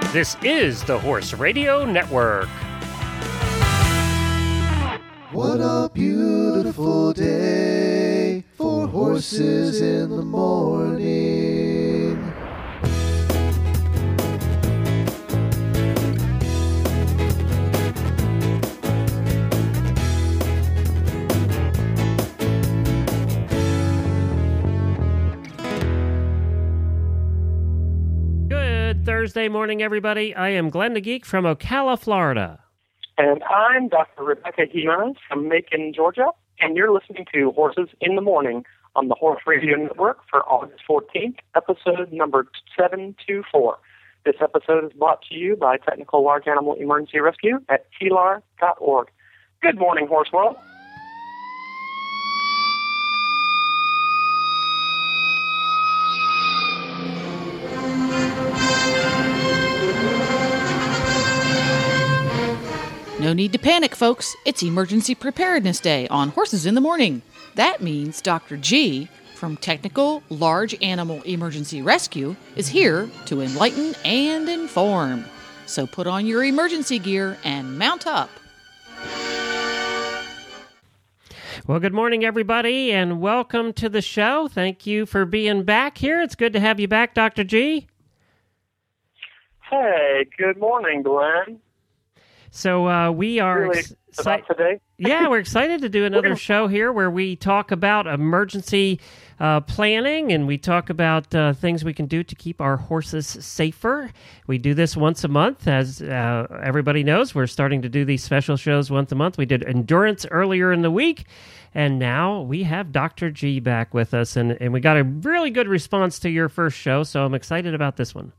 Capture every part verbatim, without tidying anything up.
This is the Horse Radio Network. What a beautiful day for horses in the morning. Good Thursday morning, everybody. I am Glenn the Geek from Ocala, Florida. And I'm Doctor Rebecca Jimenez from Macon, Georgia, and you're listening to Horses in the Morning on the Horse Radio Network for August fourteenth, episode number seven two four. This episode is brought to you by Technical Large Animal Emergency Rescue at T L A R dot org. Good morning, Horse World. No need to panic, folks. It's Emergency Preparedness Day on Horses in the Morning. That means Doctor G from Technical Large Animal Emergency Rescue is here to enlighten and inform. So put on your emergency gear and mount up. Well, good morning, everybody, and welcome to the show. Thank you for being back here. It's good to have you back, Doctor G. Hey, good morning, Glenn. So uh, we are really ex- about today. Yeah, we're excited to do another show here where we talk about emergency uh, planning and we talk about uh, things we can do to keep our horses safer. We do this once a month. As uh, everybody knows, we're starting to do these special shows once a month. We did endurance earlier in the week, and now we have Doctor G back with us, and, and we got a really good response to your first show, so I'm excited about this one.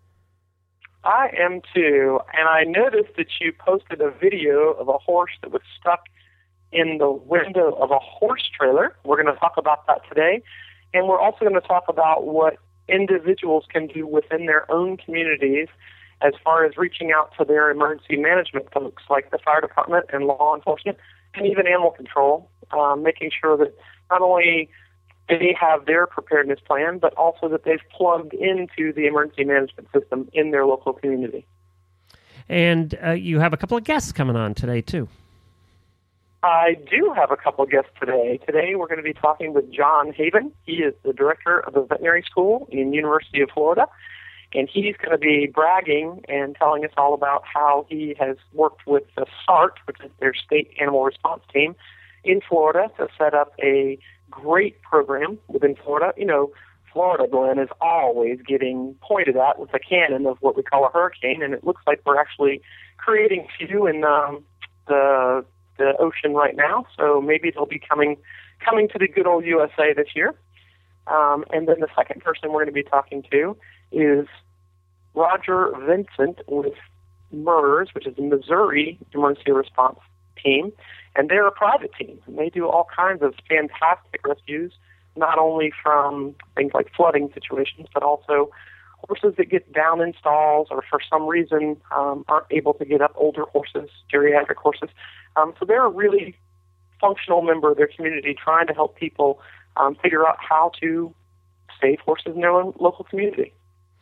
I am too, and I noticed that you posted a video of a horse that was stuck in the window of a horse trailer. We're going to talk about that today, and we're also going to talk about what individuals can do within their own communities as far as reaching out to their emergency management folks like the fire department and law enforcement and even animal control, um, making sure that not only they have their preparedness plan, but also that they've plugged into the emergency management system in their local community. And uh, you have a couple of guests coming on today, too. I do have a couple of guests today. Today we're going to be talking with John Haven. He is the director of the veterinary school in University of Florida, and he's going to be bragging and telling us all about how he has worked with the S A R T, which is their state animal response team, in Florida to set up a great program within Florida. You know, Florida, Glenn, is always getting pointed at with a cannon of what we call a hurricane, and it looks like we're actually creating a few in um, the the ocean right now. So maybe they'll be coming coming to the good old U S A this year. Um, and then the second person we're going to be talking to is Roger Vincent with MERS, which is the Missouri Emergency Response Team. And they're a private team, and they do all kinds of fantastic rescues, not only from things like flooding situations, but also horses that get down in stalls or for some reason um, aren't able to get up, older horses, geriatric horses. Um, so they're a really functional member of their community trying to help people um, figure out how to save horses in their own local community.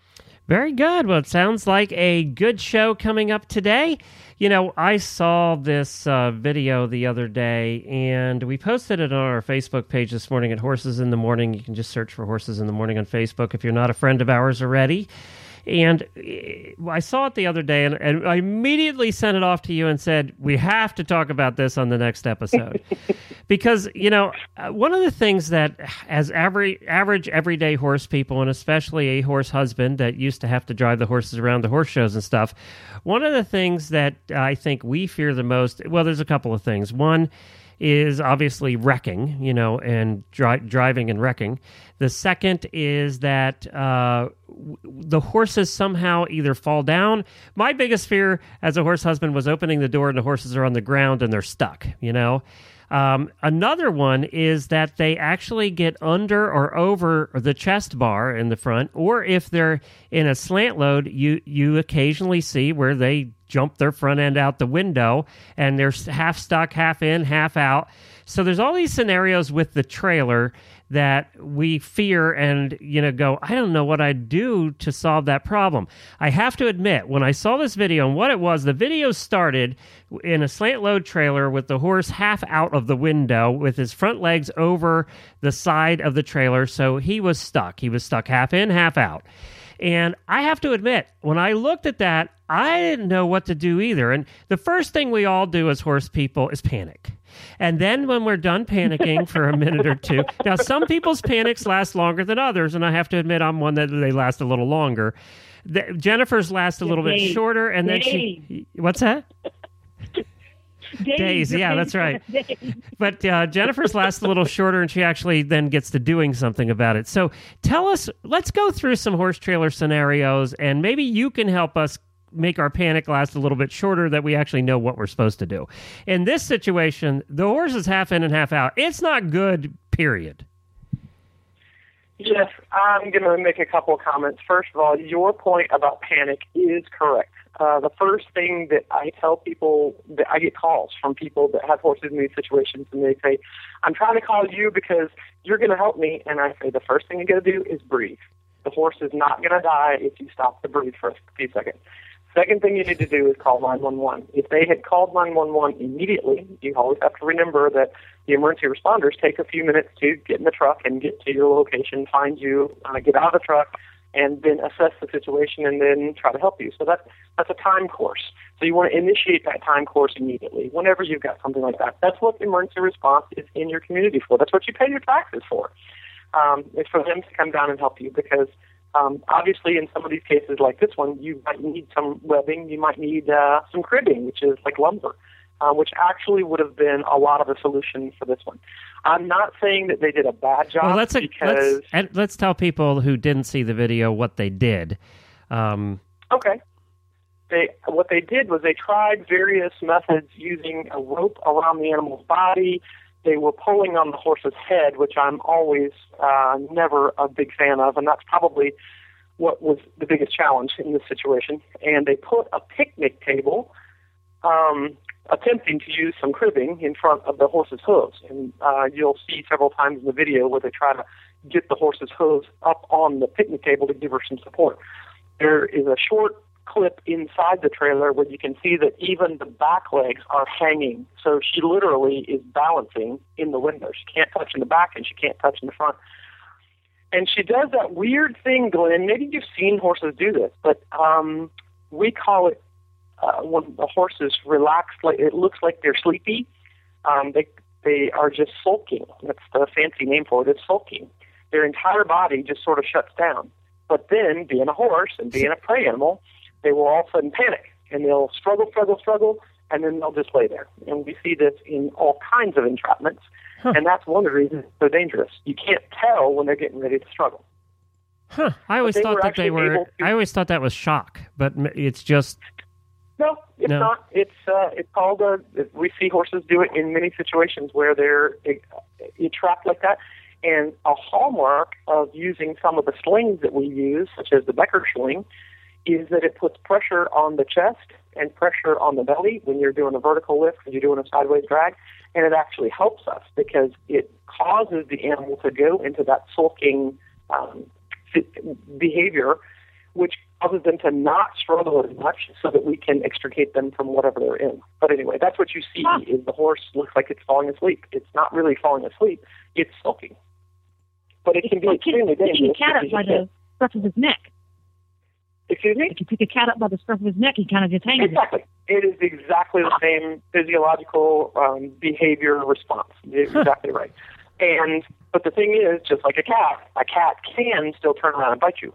Very good. Well, it sounds like a good show coming up today. You know, I saw this uh, video the other day, and we posted it on our Facebook page this morning at Horses in the Morning. You can just search for Horses in the Morning on Facebook if you're not a friend of ours already. And I saw it the other day, and, and I immediately sent it off to you and said, we have to talk about this on the next episode. Because, you know, one of the things that as average, average everyday horse people, and especially a horse husband that used to have to drive the horses around the horse shows and stuff, one of the things that I think we fear the most, well, there's a couple of things. One is obviously wrecking, you know, and dri- driving and wrecking. The second is that uh, w- the horses somehow either fall down. My biggest fear as a horse husband was opening the door and the horses are on the ground and they're stuck, you know. Um, another one is that they actually get under or over the chest bar in the front, or if they're in a slant load, you, you occasionally see where they jump their front end out the window, and they're half stuck, half in, half out. So there's all these scenarios with the trailer that we fear and, you know, go, I don't know what I'd do to solve that problem. I have to admit, when I saw this video and what it was, the video started in a slant load trailer with the horse half out of the window with his front legs over the side of the trailer. So he was stuck. He was stuck half in, half out. And I have to admit, when I looked at that, I didn't know what to do either. And the first thing we all do as horse people is panic. And then when we're done panicking for a minute or two, now some people's panics last longer than others, and I have to admit I'm one that they last a little longer. The, Jennifer's last a little Days. bit shorter, and then Days. she... What's that? Days, Days, yeah, that's right. Days. But uh, Jennifer's lasts a little shorter, and she actually then gets to doing something about it. So tell us, let's go through some horse trailer scenarios, and maybe you can help us make our panic last a little bit shorter, that we actually know what we're supposed to do. In this situation, the horse is half in and half out. It's not good, period. Yes, I'm going to make a couple of comments. First of all, your point about panic is correct. Uh, the first thing that I tell people, that I get calls from people that have horses in these situations, and they say, I'm trying to call you because you're going to help me. And I say, the first thing you got to do is breathe. The horse is not going to die if you stop to breathe for a few seconds. Second thing you need to do is call nine one one. If they had called nine one one immediately, you always have to remember that the emergency responders take a few minutes to get in the truck and get to your location, find you, uh, get out of the truck, and then assess the situation and then try to help you. So that, that's a time course. So you want to initiate that time course immediately whenever you've got something like that. That's what emergency response is in your community for. That's what you pay your taxes for. Um, it's for them to come down and help you because Um, obviously, in some of these cases like this one, you might need some webbing, you might need uh, some cribbing, which is like lumber, uh, which actually would have been a lot of the solution for this one. I'm not saying that they did a bad job Well, let's, because... let's, and let's tell people who didn't see the video what they did. Um, okay. They, what they did was they tried various methods using a rope around the animal's body. They were pulling on the horse's head, which I'm always uh, never a big fan of, and that's probably what was the biggest challenge in this situation. And they put a picnic table, um, attempting to use some cribbing in front of the horse's hooves. And uh, you'll see several times in the video where they try to get the horse's hooves up on the picnic table to give her some support. There is a short clip inside the trailer where you can see that even the back legs are hanging. So she literally is balancing in the window. She can't touch in the back and she can't touch in the front. And she does that weird thing, Glenn. Maybe you've seen horses do this, but um, we call it uh, when the horses relax, like it looks like they're sleepy. Um, they they are just sulking. That's the fancy name for it. It's sulking. Their entire body just sort of shuts down. But then, being a horse and being a prey animal, they will all of a sudden panic, and they'll struggle, struggle, struggle, and then they'll just lay there. And we see this in all kinds of entrapments, huh. and that's one of the reasons they're dangerous. You can't tell when they're getting ready to struggle. Huh. I always thought that they were, to, I always thought that was shock, but it's just... No, it's no. not. It's uh, it's called a... We see horses do it in many situations where they're entrapped like that. And a hallmark of using some of the slings that we use, such as the Becker sling, is that it puts pressure on the chest and pressure on the belly when you're doing a vertical lift, when you're doing a sideways drag, and it actually helps us because it causes the animal to go into that sulking um, behavior, which causes them to not struggle as much so that we can extricate them from whatever they're in. But anyway, that's what you see, huh. is the horse looks like it's falling asleep. It's not really falling asleep, it's sulking. But it can be extremely dangerous. Pick a cat up by the scruff of his neck. Excuse me? If you pick a cat up by the scruff of his neck, he kind of just hangs. Exactly. It is exactly the same physiological um, behavior response. You're exactly right. And but the thing is, just like a cat, a cat can still turn around and bite you.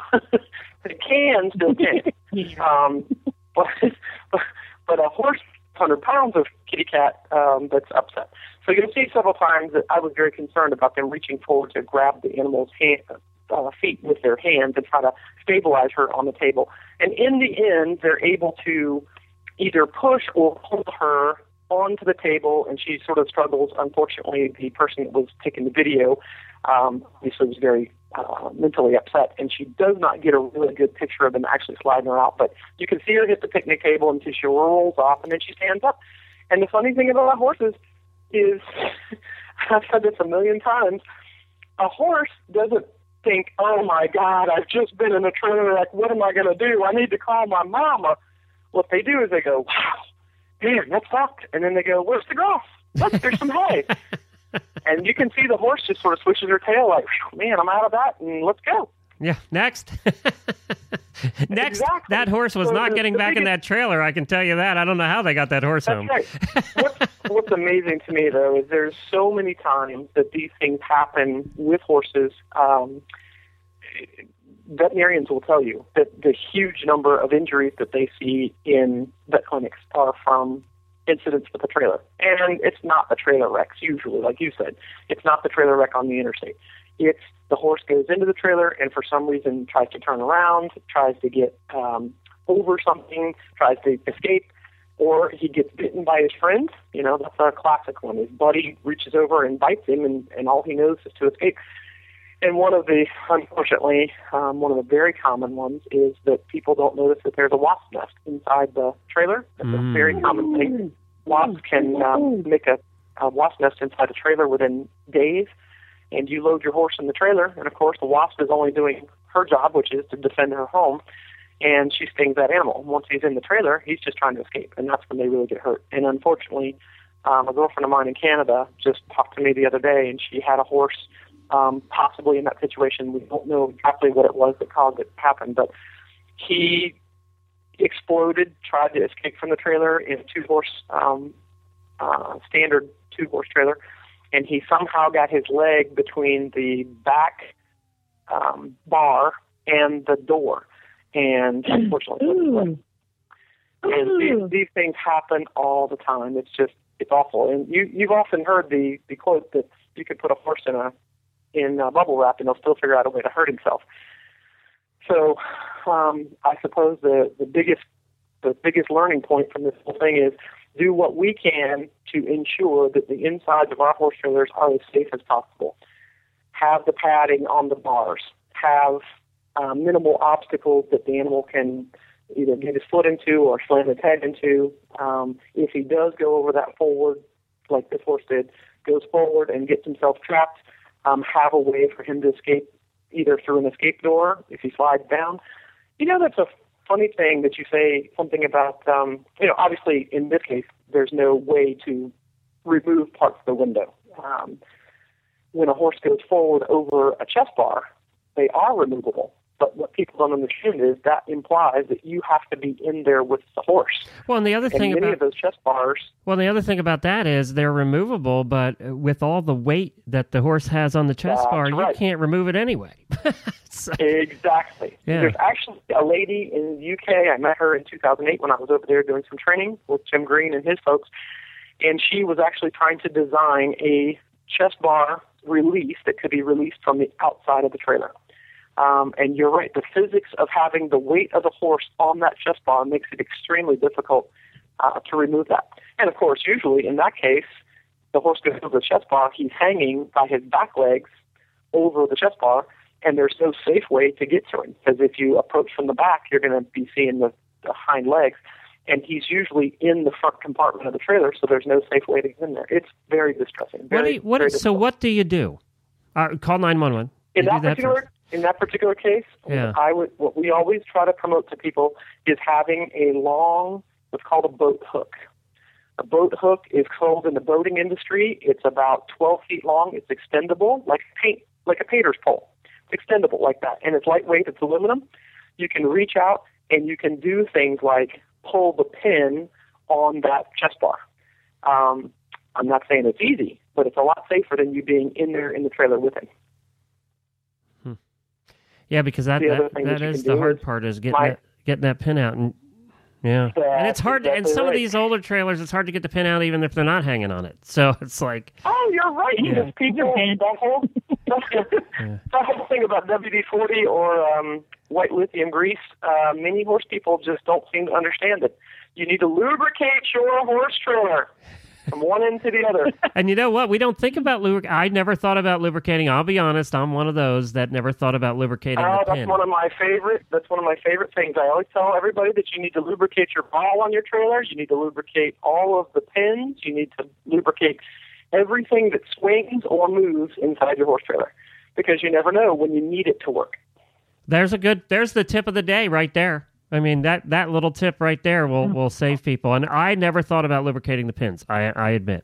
It can still can. um, but, but but a horse, one hundred pounds of kitty cat um, that's upset. So you'll see several times that I was very concerned about them reaching forward to grab the animal's hand, uh, feet with their hands and try to stabilize her on the table. And in the end, they're able to either push or pull her onto the table, and she sort of struggles. Unfortunately, the person that was taking the video um, obviously was very uh, mentally upset, and she does not get a really good picture of them actually sliding her out. But you can see her hit the picnic table, and she rolls off, and then she stands up. And the funny thing about horses is, I've said this a million times, a horse doesn't think, oh my God, I've just been in a trailer, like, what am I going to do? I need to call my mama. What they do is they go, wow, man, that sucked. And then they go, where's the grass? Look, there's some hay. And you can see the horse just sort of swishes her tail like, man, I'm out of that, and let's go. Yeah, next. Next, Exactly. that horse was So not the- getting the back in biggest- that trailer, I can tell you that. I don't know how they got that horse That's home. right. What's, what's amazing to me, though, is there's so many times that these things happen with horses. Um, veterinarians will tell you that the huge number of injuries that they see in vet clinics are from incidents with a trailer. And it's not the trailer wrecks, usually, like you said. It's not the trailer wreck on the interstate. It's the horse goes into the trailer and for some reason tries to turn around, tries to get um, over something, tries to escape, or he gets bitten by his friend. You know, that's a classic one. His buddy reaches over and bites him, and, and all he knows is to escape. And one of the, unfortunately, um, one of the very common ones is that people don't notice that there's a wasp nest inside the trailer. That's Mm. a very common thing. Wasps can um, make a, a wasp nest inside a trailer within days, and you load your horse in the trailer, and of course the wasp is only doing her job, which is to defend her home, and she stings that animal. Once he's in the trailer, he's just trying to escape, and that's when they really get hurt. And unfortunately, um, a girlfriend of mine in Canada just talked to me the other day, and she had a horse um, possibly in that situation. We don't know exactly what it was that caused it to happen, but he exploded, tried to escape from the trailer in a two-horse, um, uh, standard two-horse trailer, and he somehow got his leg between the back um, bar and the door, and unfortunately, Ooh. and these, these things happen all the time. It's just, it's awful. And you, you've often heard the, the quote that you could put a horse in a in a bubble wrap and he'll still figure out a way to hurt himself. So um, I suppose the, the biggest the biggest learning point from this whole thing is do what we can to ensure that the insides of our horse trailers are as safe as possible. Have the padding on the bars. Have uh, minimal obstacles that the animal can either get his foot into or slam his head into. Um, if he does go over that forward, like this horse did, goes forward and gets himself trapped, um, have a way for him to escape either through an escape door if he slides down. You know, that's a funny thing that you say something about, um, you know, obviously in this case, there's no way to remove parts of the window. Um, when a horse goes forward over a chest bar, they are removable. But what people don't understand is that implies that you have to be in there with the horse. Well, and the other And thing many about of those chest bars, well, the other thing about that is they're removable, but with all the weight that the horse has on the chest That's bar, right. you can't remove it anyway. So- exactly. Yeah. There's actually a lady in the U K. I met her in two thousand eight when I was over there doing some training with Jim Green and his folks, and she was actually trying to design a chest bar release that could be released from the outside of the trailer. Um, and you're right, the physics of having the weight of the horse on that chest bar makes it extremely difficult uh, to remove that. And of course, usually in that case, the horse goes over the chest bar, he's hanging by his back legs over the chest bar, and there's no safe way to get to him. Because if you approach from the back, you're going to be seeing the, the hind legs, and he's usually in the front compartment of the trailer, so there's no safe way to get in there. It's very distressing. Very, what do you, what, very so difficult. what do you do? Uh, call nine one one. In You that do that particular first. in that particular case, Yeah. I would what we always try to promote to people is having a long, what's called a boat hook. A boat hook is sold in the boating industry. It's about twelve feet long. It's extendable, like paint, like a painter's pole. It's extendable like that, and it's lightweight. It's aluminum. You can reach out and you can do things like pull the pin on that chest bar. Um, I'm not saying it's easy, but it's a lot safer than you being in there in the trailer with him. Yeah, because that The other that, thing that that you is can the do hard is part is getting my- that getting that pin out, and yeah, and That's it's hard. and exactly some of right. these older trailers, it's hard to get the pin out even if they're not hanging on it. So it's like, Oh, you're right. Yeah. Because people, that whole, that whole thing about W D forty or um, white lithium grease, uh, many horse people just don't seem to understand that you need to lubricate your horse trailer. from one end to the other. And you know what? We don't think about lubric. I never thought about lubricating. I'll be honest. I'm one of those that never thought about lubricating Oh, the that's pin. one of my favorite. That's one of my favorite things. I always tell everybody that you need to lubricate your ball on your trailer. You need to lubricate all of the pins. You need to lubricate everything that swings or moves inside your horse trailer, because you never know when you need it to work. There's a good. There's the tip of the day right there. I mean, that, that little tip right there will, will save people. And I never thought about lubricating the pins, I, I admit.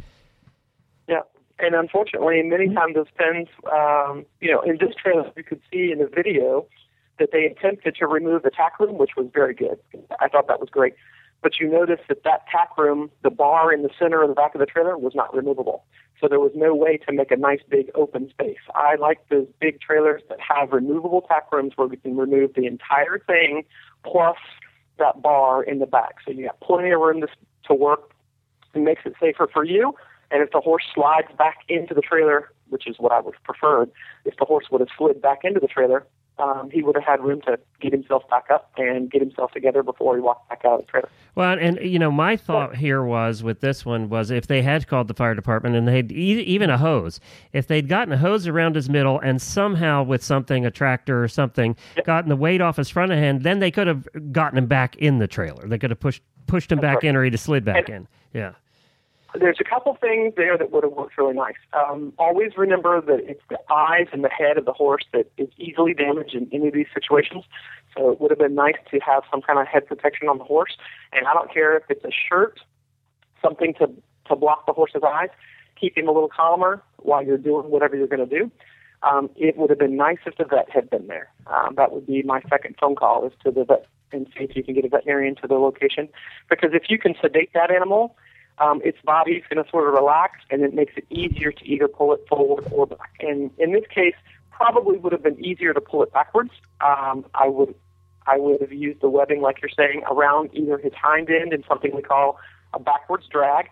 Yeah, and unfortunately, many times those pins, um, you know, in this trailer, you could see in the video that they attempted to remove the tack room, which was very good. I thought that was great. But you notice that that tack room, the bar in the center of the back of the trailer, was not removable. So there was no way to make a nice big open space. I like those big trailers that have removable tack rooms where we can remove the entire thing plus that bar in the back. So you got plenty of room to, to work. It makes it safer for you. And if the horse slides back into the trailer, which is what I would have preferred, if the horse would have slid back into the trailer, um, he would have had room to get himself back up and get himself together before he walked back out of the trailer. Well, and, you know, my thought here was with this one was if they had called the fire department and they'd e- even a hose, if they'd gotten a hose around his middle and somehow with something, a tractor or something, yep. gotten the weight off his front end, then they could have gotten him back in the trailer. They could have pushed pushed him That's back right. in, or he'd have slid back and, in. Yeah. There's a couple things there that would have worked really nice. Um, always remember that it's the eyes and the head of the horse that is easily damaged in any of these situations. So it would have been nice to have some kind of head protection on the horse. And I don't care if it's a shirt, something to, to block the horse's eyes, keep him a little calmer while you're doing whatever you're going to do. Um, it would have been nice if the vet had been there. Um, that would be my second phone call, is to the vet and see if you can get a veterinarian to the location. Because if you can sedate that animal, Um, its body's going to sort of relax, and it makes it easier to either pull it forward or back. And in this case, probably would have been easier to pull it backwards. Um, I would, I would have used the webbing, like you're saying, around either his hind end in something we call a backwards drag,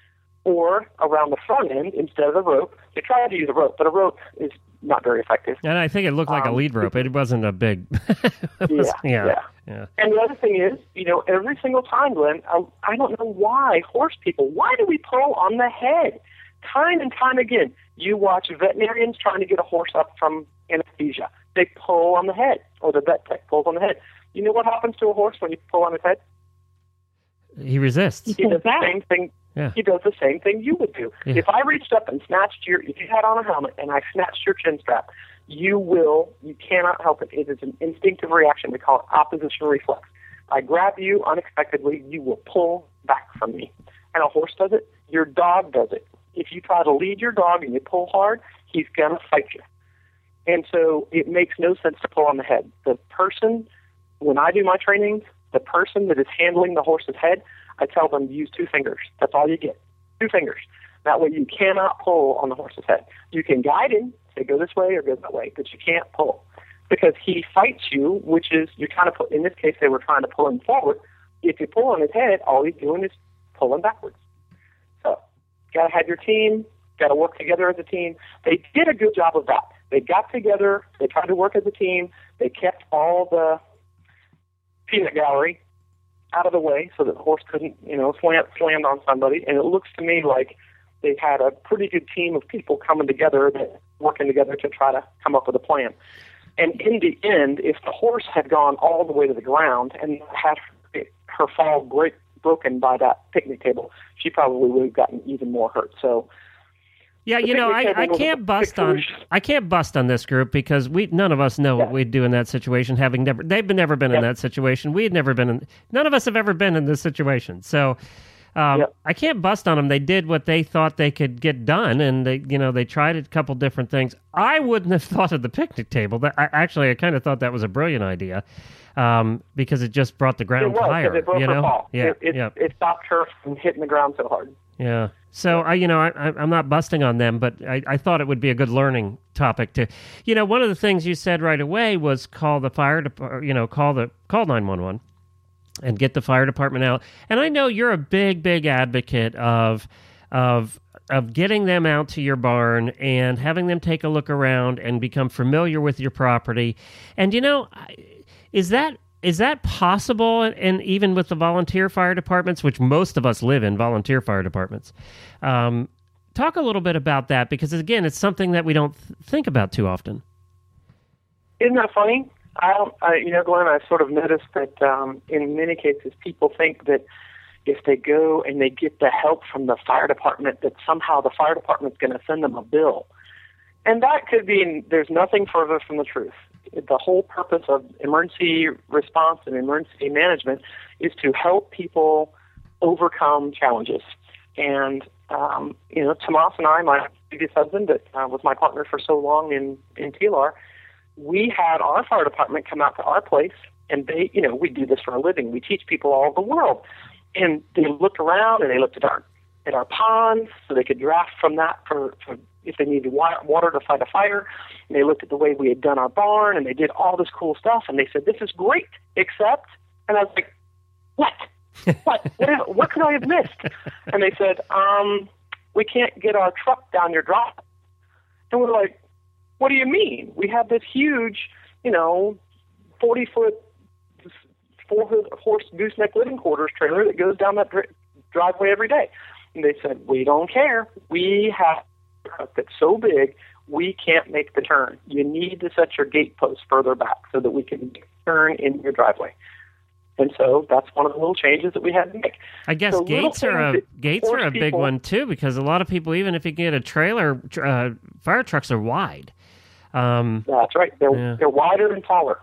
or around the front end instead of the rope. They tried to use a rope, but a rope is not very effective. And I think it looked like um, a lead rope. It wasn't a big... it was, yeah, yeah, yeah. Yeah. And the other thing is, you know, every single time, Glenn, I, I don't know why horse people, why do we pull on the head? Time and time again, you watch veterinarians trying to get a horse up from anesthesia. They pull on the head, or the vet tech pulls on the head. You know what happens to a horse when you pull on his head? He resists. He does the same thing. Yeah. He does the same thing you would do. Yeah. If I reached up and snatched your, if you had on a helmet and I snatched your chin strap, you will, you cannot help it. It is an instinctive reaction. We call it opposition reflex. I grab you unexpectedly, you will pull back from me. And a horse does it. Your dog does it. If you try to lead your dog and you pull hard, he's going to fight you. And so it makes no sense to pull on the head. The person, when I do my trainings, the person that is handling the horse's head, I tell them to use two fingers. That's all you get. Two fingers. That way you cannot pull on the horse's head. You can guide him, say go this way or go that way, but you can't pull. Because he fights you, which is, you're trying to put, in this case, they were trying to pull him forward. If you pull on his head, all he's doing is pulling backwards. So, got to have your team, got to work together as a team. They did a good job of that. They got together, they tried to work as a team, they kept all the peanut gallery out of the way so that the horse couldn't, you know, slam, slam on somebody. And it looks to me like they had a pretty good team of people coming together, that working together to try to come up with a plan. And in the end, if the horse had gone all the way to the ground and had her fall break, broken by that picnic table, she probably would have gotten even more hurt. So, yeah, you know, I, I can't bust on I can't bust on this group because we none of us know yeah. what we'd do in that situation. Having never, they've been never been yep. in that situation. We had never been in. None of us have ever been in this situation. So. Um, yep. I can't bust on them. They did what they thought they could get done, and they, you know, they tried a couple different things. I wouldn't have thought of the picnic table. That I, actually, I kind of thought that was a brilliant idea um, because it just brought the ground it was, higher. It broke you her know, fall. yeah, it, it, yeah. it stopped her from hitting the ground so hard. Yeah. So I, you know, I, I'm not busting on them, but I, I thought it would be a good learning topic to, you know, one of the things you said right away was call the fire department. You know, call the call nine one one. And get the fire department out. And I know you're a big, big advocate of of of getting them out to your barn and having them take a look around and become familiar with your property. And you know, is that is that possible? And, and even with the volunteer fire departments, which most of us live in, volunteer fire departments, um, talk a little bit about that, because again, it's something that we don't th- think about too often. Isn't that funny? I don't, I, you know, Glenn, I've sort of noticed that um, in many cases, people think that if they go and they get the help from the fire department, that somehow the fire department's going to send them a bill. And that could be, there's nothing further from the truth. The whole purpose of emergency response and emergency management is to help people overcome challenges. And, um, you know, Tomas and I, my previous husband that uh, was my partner for so long in, in T L R, we had our fire department come out to our place, and they, you know, we do this for a living. We teach people all over the world. And they looked around and they looked at our at our ponds so they could draft from that for, for if they needed water to fight a fire. And they looked at the way we had done our barn, and they did all this cool stuff. And they said, "This is great, except," and I was like, "What? What? What, what could I have missed?" And they said, um, "We can't get our truck down your driveway." And we're like, "What do you mean? We have this huge, you know, forty-foot, four-horse gooseneck living quarters trailer that goes down that dri- driveway every day." And they said, "We don't care. We have a truck that's so big, we can't make the turn. You need to set your gate post further back so that we can turn in your driveway." And so that's one of the little changes that we had to make. I guess so gates are a gates are a big people, one too, because a lot of people, even if you get a trailer, uh, fire trucks are wide. Um, that's right. They're yeah. they're wider and taller.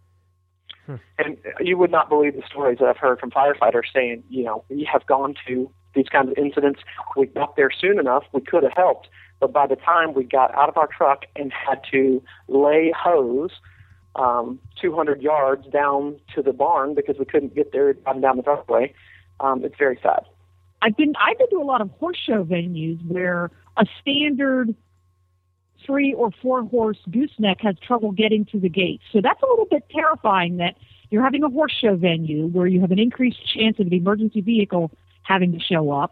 Hmm. And you would not believe the stories that I've heard from firefighters saying, you know, we have gone to these kinds of incidents. We got there soon enough. We could have helped. But by the time we got out of our truck and had to lay hose um, two hundred yards down to the barn because we couldn't get there down the driveway, um, it's very sad. I've been I've been to a lot of horse show venues where a standard three or four horse gooseneck has trouble getting to the gate. So that's a little bit terrifying that you're having a horse show venue where you have an increased chance of an emergency vehicle having to show up,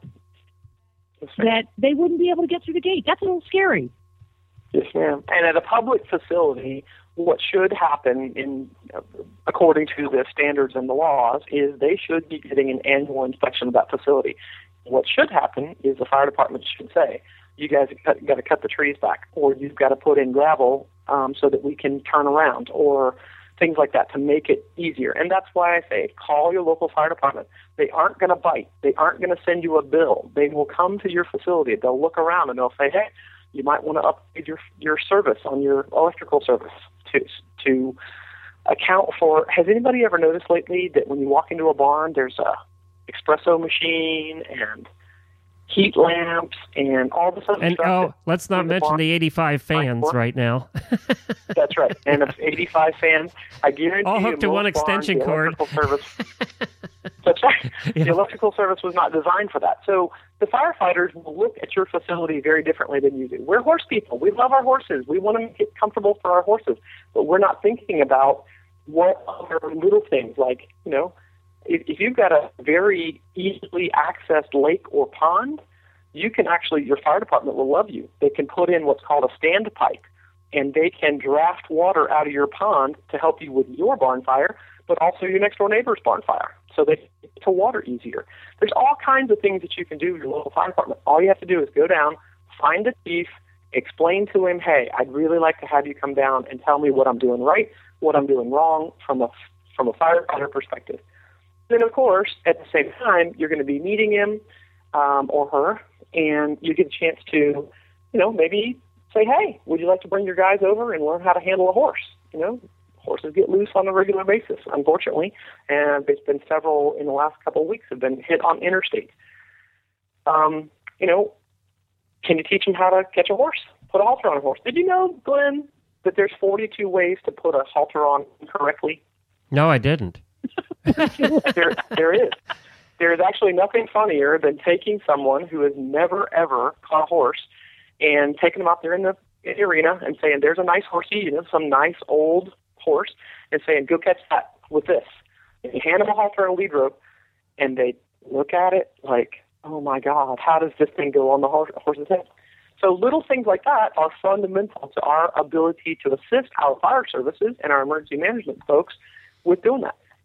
that they wouldn't be able to get through the gate. That's a little scary. Yes, ma'am. And at a public facility, what should happen, in according to the standards and the laws, is they should be getting an annual inspection of that facility. What should happen is the fire department should say, "You guys have got to cut the trees back," or "You've got to put in gravel um, so that we can turn around," or things like that to make it easier. And that's why I say, call your local fire department. They aren't going to bite. They aren't going to send you a bill. They will come to your facility. They'll look around and they'll say, "Hey, you might want to upgrade your your service on your electrical service to to account for." Has anybody ever noticed lately that when you walk into a barn, there's a espresso machine and heat lamps and all this other and stuff? oh, let's not mention the, the eighty-five fans right now. That's right. And if eighty-five fans, I guarantee all you, hooked to one barns, extension the cord. Electrical service, that's right. Yeah. The electrical service was not designed for that. So the firefighters will look at your facility very differently than you do. We're horse people. We love our horses. We want to make it comfortable for our horses. But we're not thinking about what other little things like, you know, if, if you've got a very easily accessed lake or pond, you can actually, your fire department will love you. They can put in what's called a standpipe, and they can draft water out of your pond to help you with your barn fire, but also your next door neighbor's barn fire, so they get to water easier. There's all kinds of things that you can do with your local fire department. All you have to do is go down, find a chief, explain to him, "Hey, I'd really like to have you come down and tell me what I'm doing right, what I'm doing wrong from a from a firefighter perspective." Then, of course, at the same time, you're going to be meeting him um, or her, and you get a chance to, you know, maybe say, "Hey, would you like to bring your guys over and learn how to handle a horse?" You know, horses get loose on a regular basis, unfortunately, and there's been several in the last couple of weeks have been hit on interstate. Um, you know, can you teach them how to catch a horse, put a halter on a horse? Did you know, Glenn, that there's forty-two ways to put a halter on correctly? No, I didn't. there, there is. There is actually nothing funnier than taking someone who has never, ever caught a horse and taking them out there in the, in the arena and saying, "There's a nice horsey, you know, some nice old horse," and saying, "Go catch that with this." And you hand them a halter and a lead rope, and they look at it like, "Oh my God, how does this thing go on the horse, horse's head?" So little things like that are fundamental to our ability to assist our fire services and our emergency management folks with doing that.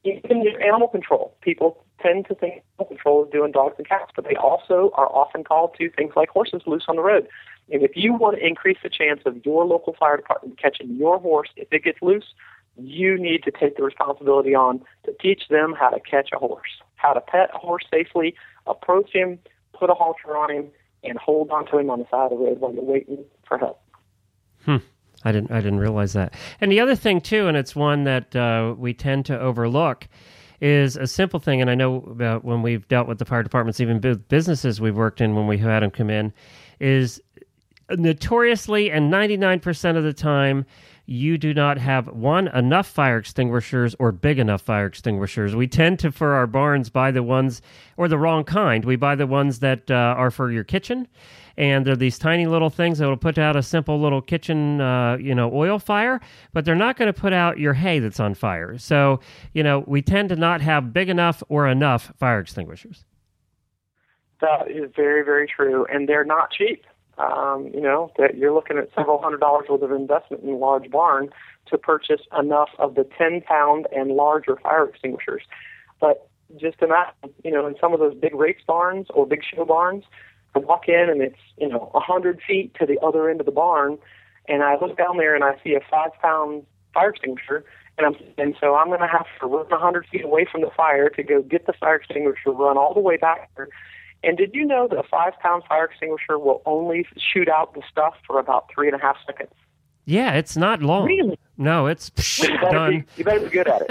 even animal control. People tend to think animal control is doing dogs and cats, but they also are often called to things like horses loose on the road. And if you want to increase the chance of your local fire department catching your horse if it gets loose, you need to take the responsibility on to teach them how to catch a horse, how to pet a horse safely, approach him, put a halter on him, and hold on to him on the side of the road while you're waiting for help. Hmm. I didn't. I didn't realize that. And the other thing too, and it's one that uh, we tend to overlook, is a simple thing. And I know about when we've dealt with the fire departments, even businesses we've worked in, when we had them come in, is notoriously and ninety-nine percent of the time, you do not have, one, enough fire extinguishers or big enough fire extinguishers. We tend to, for our barns, buy the ones, or the wrong kind. We buy the ones that uh, are for your kitchen, and they're these tiny little things that will put out a simple little kitchen, uh, you know, oil fire, but they're not going to put out your hay that's on fire. So, you know, we tend to not have big enough or enough fire extinguishers. That is very, very true, and they're not cheap. Um, you know, that you're looking at several hundred dollars worth of investment in a large barn to purchase enough of the ten pound and larger fire extinguishers. But just imagine, you know, in some of those big race barns or big show barns, I walk in and it's, you know, a hundred feet to the other end of the barn, and I look down there and I see a five pound fire extinguisher, and I'm and so I'm going to have to run a hundred feet away from the fire to go get the fire extinguisher, run all the way back there. And did you know that a five-pound fire extinguisher will only shoot out the stuff for about three and a half seconds? Yeah, it's not long. Really? No, it's psh, you better done. Be, you better be good at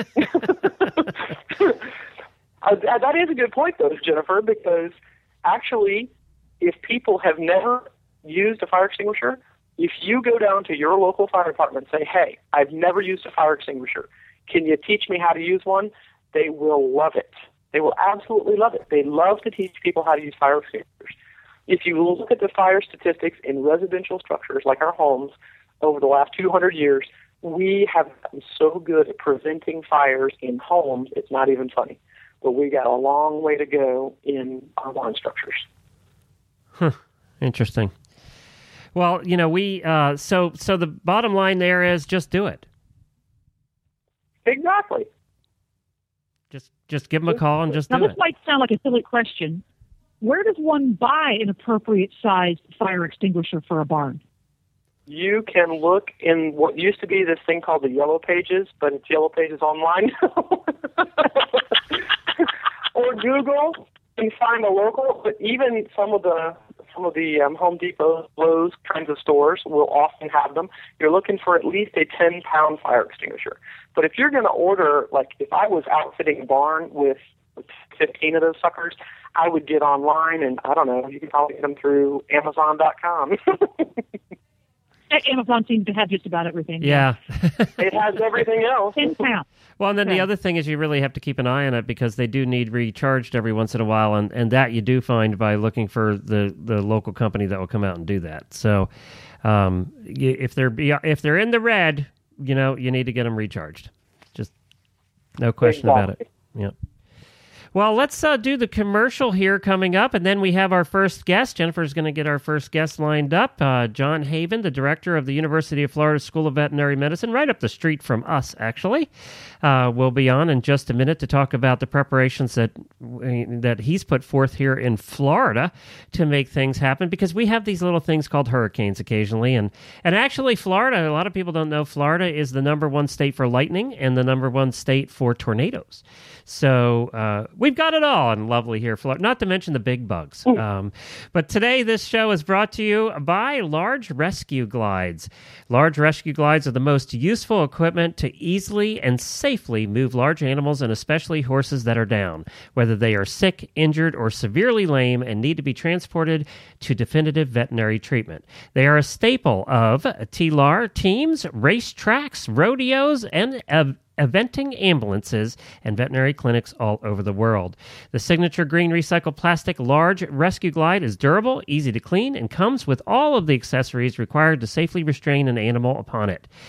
it. uh, that is a good point, though, Jennifer, because actually, if people have never used a fire extinguisher, if you go down to your local fire department and say, hey, I've never used a fire extinguisher, can you teach me how to use one? They will love it. They will absolutely love it. They love to teach people how to use fire extinguishers. If you look at the fire statistics in residential structures like our homes over the last two hundred years, we have gotten so good at preventing fires in homes, it's not even funny. But we got a long way to go in our barn structures. Huh. Interesting. Well, you know, we uh, so so the bottom line there is just do it. Exactly. Just just give them a call and just now, do this it. might sound like a silly question. Where does one buy an appropriate sized fire extinguisher for a barn? You can look in what used to be this thing called the Yellow Pages, but it's Yellow Pages online. Or Google and find a local, but even some of the some of the um, Home Depot, Lowe's kinds of stores will often have them. You're looking for at least a ten pound fire extinguisher. But if you're going to order, like if I was outfitting a barn with fifteen of those suckers, I would get online, and I don't know, you can probably get them through Amazon dot com. Amazon seems to have just about everything. Yeah. It has everything else. ten pounds. Well, and then Okay. the other thing is you really have to keep an eye on it because they do need recharged every once in a while, and, and that you do find by looking for the, the local company that will come out and do that. So um, y- if they're be- if they're in the red, you know, you need to get them recharged. Just no question Exactly. about it. Yep. Well, let's uh, do the commercial here coming up, and then we have our first guest. Jennifer's going to get our first guest lined up. Uh, John Haven, the director of the University of Florida School of Veterinary Medicine, right up the street from us, actually, uh, will be on in just a minute to talk about the preparations that that he's put forth here in Florida to make things happen, because we have these little things called hurricanes occasionally. And, and actually, Florida, a lot of people don't know, Florida is the number one state for lightning and the number one state for tornadoes. So uh, we've got it all in lovely here, Florida, not to mention the big bugs. Um, but today, this show is brought to you by Large Rescue Glides. Large Rescue Glides are the most useful equipment to easily and safely move large animals, and especially horses that are down, whether they are sick, injured, or severely lame and need to be transported to definitive veterinary treatment. They are a staple of T L A R teams, racetracks, rodeos, and uh, eventing ambulances and veterinary clinics all over the world. The signature green recycled plastic Large Rescue Glide is durable, easy to clean, and comes with all of the accessories required to safely restrain an animal upon it.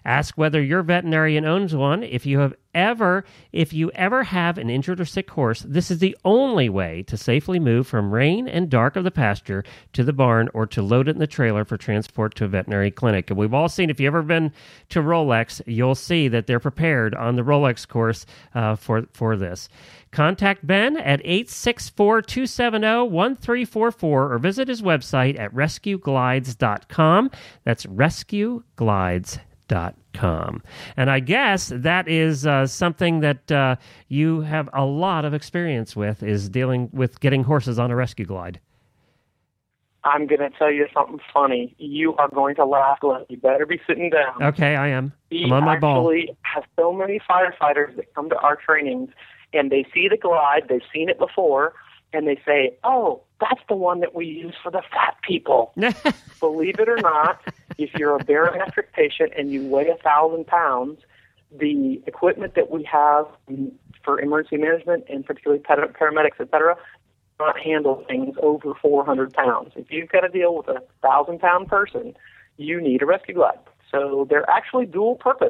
Ask whether your veterinarian owns one. If you have ever, if you ever have an injured or sick horse, this is the only way to safely move from rain and dark of the pasture to the barn or to load it in the trailer for transport to a veterinary clinic. And we've all seen, if you've ever been to Rolex, you'll see that they're prepared on the Rolex course uh, for, for this. Contact Ben at eight six four, two seven zero, one three four four or visit his website at rescue glides dot com. That's rescue glides dot com. And I guess that is uh, something that uh, you have a lot of experience with, is dealing with getting horses on a rescue glide. I'm going to tell you something funny. You are going to laugh. You better be sitting down. Okay, I am. We I'm on my ball. We actually have so many firefighters that come to our trainings, and they see the glide, they've seen it before, and they say, oh, that's the one that we use for the fat people. Believe it or not, if you're a bariatric patient and you weigh a thousand pounds, the equipment that we have for emergency management and particularly paramedics, et cetera, not handle things over four hundred pounds. If you've got to deal with a thousand pound person, you need a rescue glide. So they're actually dual purpose.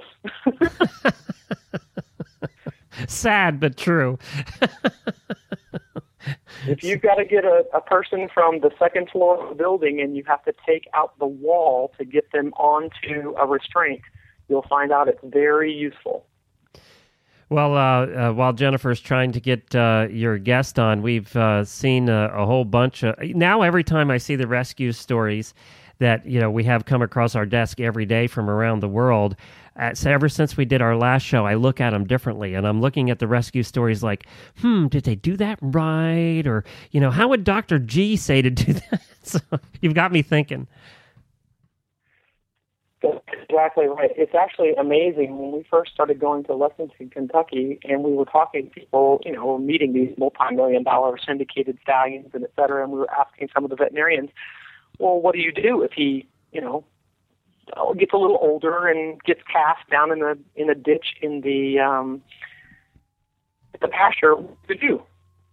Sad, but true. If you've got to get a, a person from the second floor of the building and you have to take out the wall to get them onto a restraint, you'll find out it's very useful. Well, uh, uh, while Jennifer's trying to get uh, your guest on, we've uh, seen a, a whole bunch of... Now every time I see the rescue stories that, you know, we have come across our desk every day from around the world, uh, so ever since we did our last show, I look at them differently, and I'm looking at the rescue stories like, hmm, did they do that right? Or, you know, how would Doctor G say to do that? So you've got me thinking. That's exactly right. It's actually amazing. When we first started going to Lexington, Kentucky, and we were talking to people, you know, meeting these multi-million dollar syndicated stallions and et cetera, and we were asking some of the veterinarians, well, what do you do if he, you know, gets a little older and gets cast down in the in a ditch in the um, the pasture? What do you do?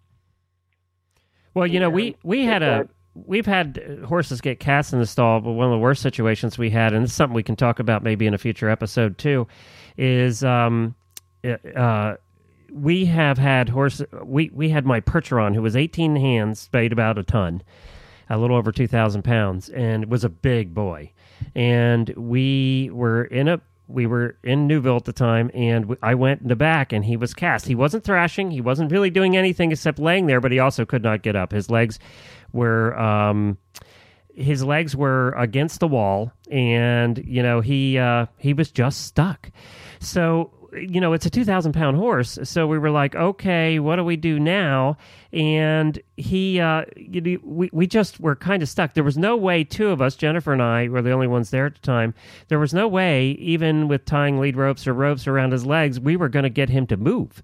Well, you know, we, we had a we've had horses get cast in the stall, but one of the worst situations we had, and this is something we can talk about maybe in a future episode too, is um, uh, we have had horses. We we had my Percheron, who was eighteen hands, weighed about a ton, a little over two thousand pounds, and was a big boy. And we were in a we were in Newville at the time, and I went in the back, and he was cast. He wasn't thrashing. He wasn't really doing anything except laying there, but he also could not get up. His legs were um, his legs were against the wall, and you know he uh, he was just stuck. So, you know, it's a two thousand pound horse. So we were like, okay, what do we do now? And he, uh, you know, we, we just were kind of stuck. There was no way, two of us, Jennifer and I, were the only ones there at the time. There was no way, even with tying lead ropes or ropes around his legs, we were going to get him to move.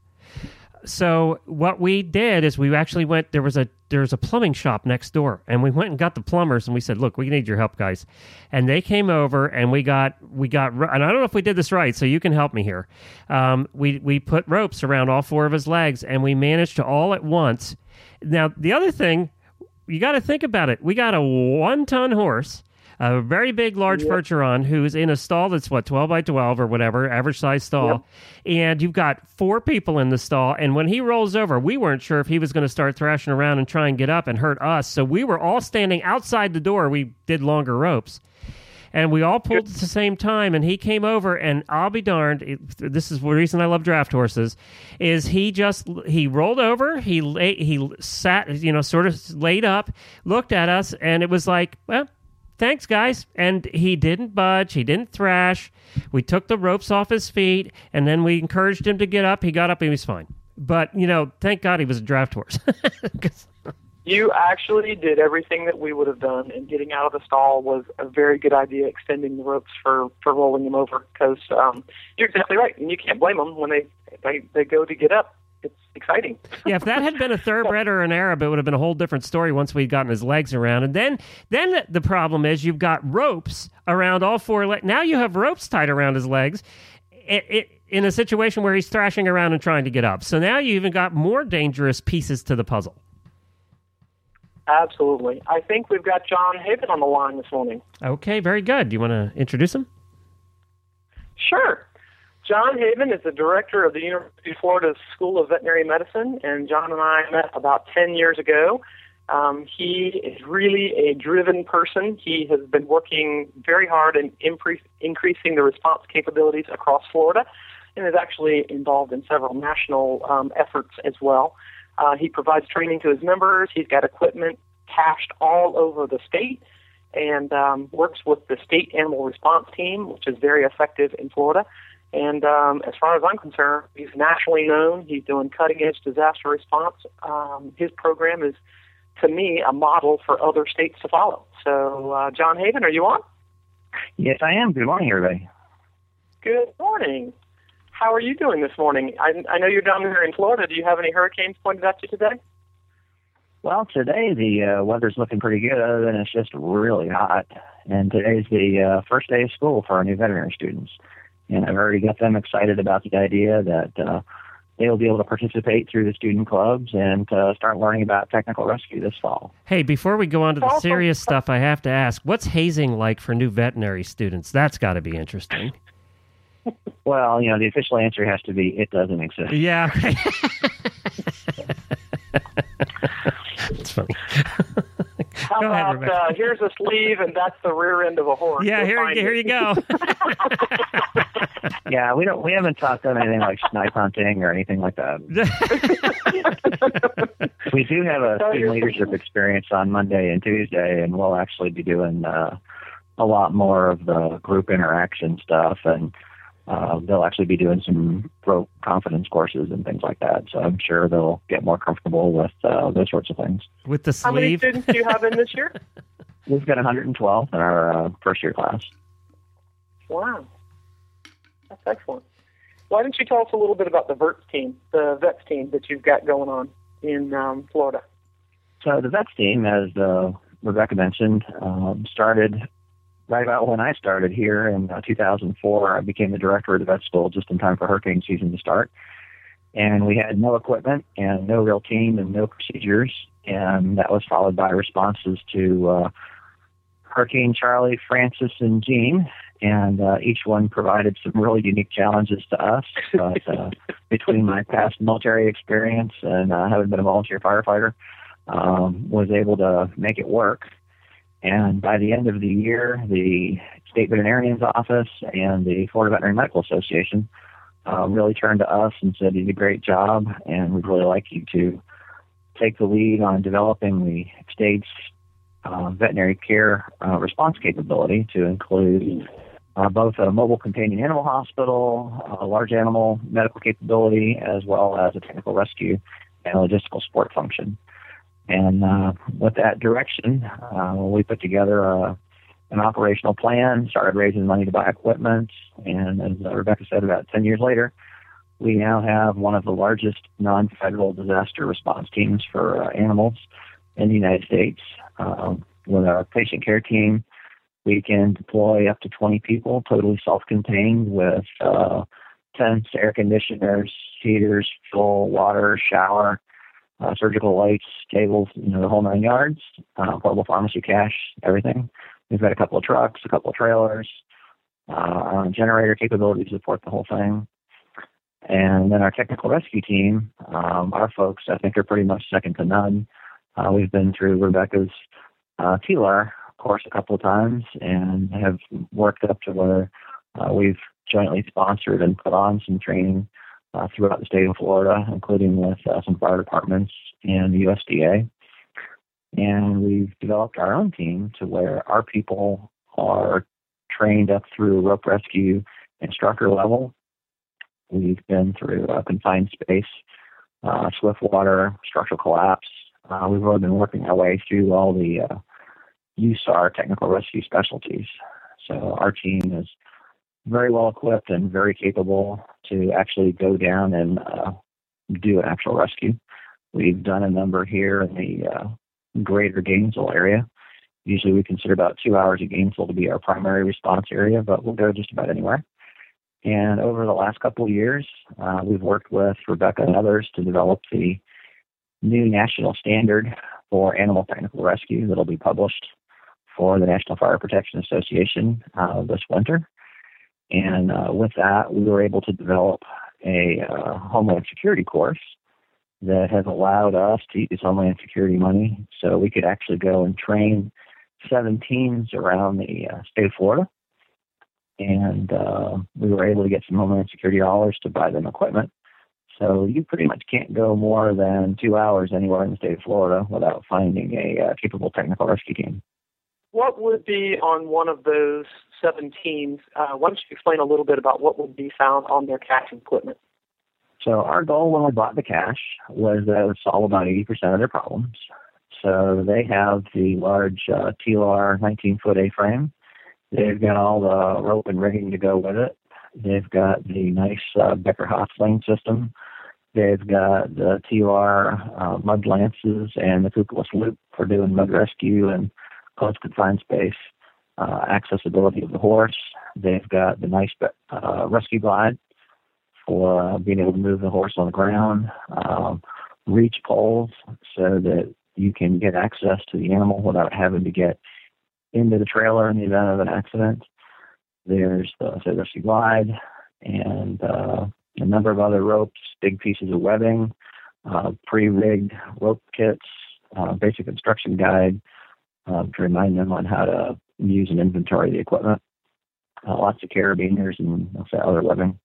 So what we did is we actually went, there was a there was a plumbing shop next door, and we went and got the plumbers, and we said, look, we need your help, guys. And they came over, and we got, we got, and I don't know if we did this right, so you can help me here. Um, we, we put ropes around all four of his legs, and we managed to all at once. Now, the other thing, you got to think about it. We got a one-ton horse, a very big, large yep. Percheron, who's in a stall that's, what, twelve by twelve or whatever, average size stall. Yep. And you've got four people in the stall. And when he rolls over, we weren't sure if he was going to start thrashing around and try and get up and hurt us. So we were all standing outside the door. We did longer ropes. And we all pulled at the same time, and he came over, and I'll be darned, it, this is the reason I love draft horses, is he just, he rolled over, he lay, he sat, you know, sort of laid up, looked at us, and it was like, well, thanks, guys. And he didn't budge. He didn't thrash. We took the ropes off his feet, and then we encouraged him to get up. He got up, and he was fine. But, you know, thank God he was a draft horse. You actually did everything that we would have done, and getting out of the stall was a very good idea, extending the ropes for, for rolling them over, because um, you're exactly right, and you can't blame them when they, they, they go to get up. It's exciting. Yeah, if that had been a thoroughbred or an Arab, it would have been a whole different story once we'd gotten his legs around. And then then the problem is you've got ropes around all four legs. Now you have ropes tied around his legs it, it, in a situation where he's thrashing around and trying to get up. So now you even got more dangerous pieces to the puzzle. Absolutely. I think we've got John Haven on the line this morning. Okay, very good. Do you want to introduce him? Sure. John Haven is the director of the University of Florida School of Veterinary Medicine, and John and I met about ten years ago. Um, he is really a driven person. He has been working very hard in impre- increasing the response capabilities across Florida, and is actually involved in several national um, efforts as well. Uh, he provides training to his members. He's got equipment cached all over the state, and um, works with the state animal response team, which is very effective in Florida. And um, as far as I'm concerned, he's nationally known. He's doing cutting-edge disaster response. Um, his program is, to me, a model for other states to follow. So, uh, John Haven, are you on? Yes, I am. Good morning, everybody. Good morning. How are you doing this morning? I, I know you're down here in Florida. Do you have any hurricanes pointed at you today? Well, today the uh, weather's looking pretty good, other than it's just really hot. And today's the uh, first day of school for our new veterinary students. And I've already got them excited about the idea that uh, they will be able to participate through the student clubs and uh, start learning about technical rescue this fall. Hey, before we go on to the serious stuff, I have to ask, what's hazing like for new veterinary students? That's got to be interesting. Well, you know, the official answer has to be it doesn't exist. Yeah. It's funny. How Go ahead, about uh, here's a sleeve and that's the rear end of a horse? Yeah, You'll here, find here it. you go. Yeah, we don't. We haven't talked about anything like snipe hunting or anything like that. We do have a student leadership experience on Monday and Tuesday, and we'll actually be doing uh, a lot more of the group interaction stuff, and uh, they'll actually be doing some rope confidence courses and things like that. So I'm sure they'll get more comfortable with uh, those sorts of things. With the How many sleeve? students do you have in this year? We've got one hundred twelve in our uh, first year class. Wow. That's excellent. Why don't you tell us a little bit about the V E R T S team, the vets team that you've got going on in um, Florida? So the vets team, as uh, Rebecca mentioned, um, started right about when I started here in uh, two thousand four. I became the director of the vet school just in time for hurricane season to start. And we had no equipment and no real team and no procedures. And that was followed by responses to uh, Hurricane Charlie, Francis, and Jean. And uh, each one provided some really unique challenges to us. But uh, between my past military experience and uh, having been a volunteer firefighter, um, was able to make it work. And by the end of the year, the State Veterinarian's Office and the Florida Veterinary Medical Association uh, really turned to us and said, you did a great job, and we'd really like you to take the lead on developing the state's uh, veterinary care uh, response capability to include uh, both a mobile companion animal hospital, a large animal medical capability, as well as a technical rescue and logistical support function. And uh, with that direction, uh, we put together a, an operational plan, started raising money to buy equipment, and as uh, Rebecca said, about ten years later, we now have one of the largest non-federal disaster response teams for uh, animals in the United States. Uh, with our patient care team, we can deploy up to twenty people, totally self-contained, with uh, tents, air conditioners, heaters, fuel, water, shower, Uh, surgical lights, tables, you know, the whole nine yards, uh, portable pharmacy cash, everything. We've got a couple of trucks, a couple of trailers, uh, our generator capability to support the whole thing. And then our technical rescue team, um, our folks, I think, are pretty much second to none. Uh, we've been through Rebecca's uh, T L A R course a couple of times and have worked up to where uh, we've jointly sponsored and put on some training Uh, throughout the state of Florida, including with uh, some fire departments and the U S D A. And we've developed our own team to where our people are trained up through rope rescue instructor level. We've been through uh, confined space, uh, swift water, structural collapse. Uh, we've really been working our way through all the uh, U S A R technical rescue specialties. So our team is very well equipped and very capable to actually go down and uh, do an actual rescue. We've done a number here in the uh, greater Gainesville area. Usually we consider about two hours of Gainesville to be our primary response area, but we'll go just about anywhere. And over the last couple of years, uh, we've worked with Rebecca and others to develop the new national standard for animal technical rescue that'll be published for the National Fire Protection Association uh, this winter. And uh, with that, we were able to develop a uh, Homeland Security course that has allowed us to use Homeland Security money so we could actually go and train seven teams around the uh, state of Florida. And uh, we were able to get some Homeland Security dollars to buy them equipment. So you pretty much can't go more than two hours anywhere in the state of Florida without finding a uh, capable technical rescue team. What would be on one of those seven teams? Uh, why don't you explain a little bit about what would be found on their cache equipment? So our goal when we bought the cache was that it would solve about eighty percent of their problems. So they have the large uh, T L R nineteen-foot A-frame. They've got all the rope and rigging to go with it. They've got the nice uh, Becker-Haas sling system. They've got the T L R uh, mud lances and the Kukless loop for doing mud rescue and close confined space uh, accessibility of the horse. They've got the nice uh, rescue glide for uh, being able to move the horse on the ground, um, reach poles so that you can get access to the animal without having to get into the trailer in the event of an accident. There's the so rescue glide and uh, a number of other ropes, big pieces of webbing, uh, pre-rigged rope kits, uh, basic instruction guide uh, to remind them on how to use and inventory the equipment. Uh, lots of carabiners and I'll say other webbing.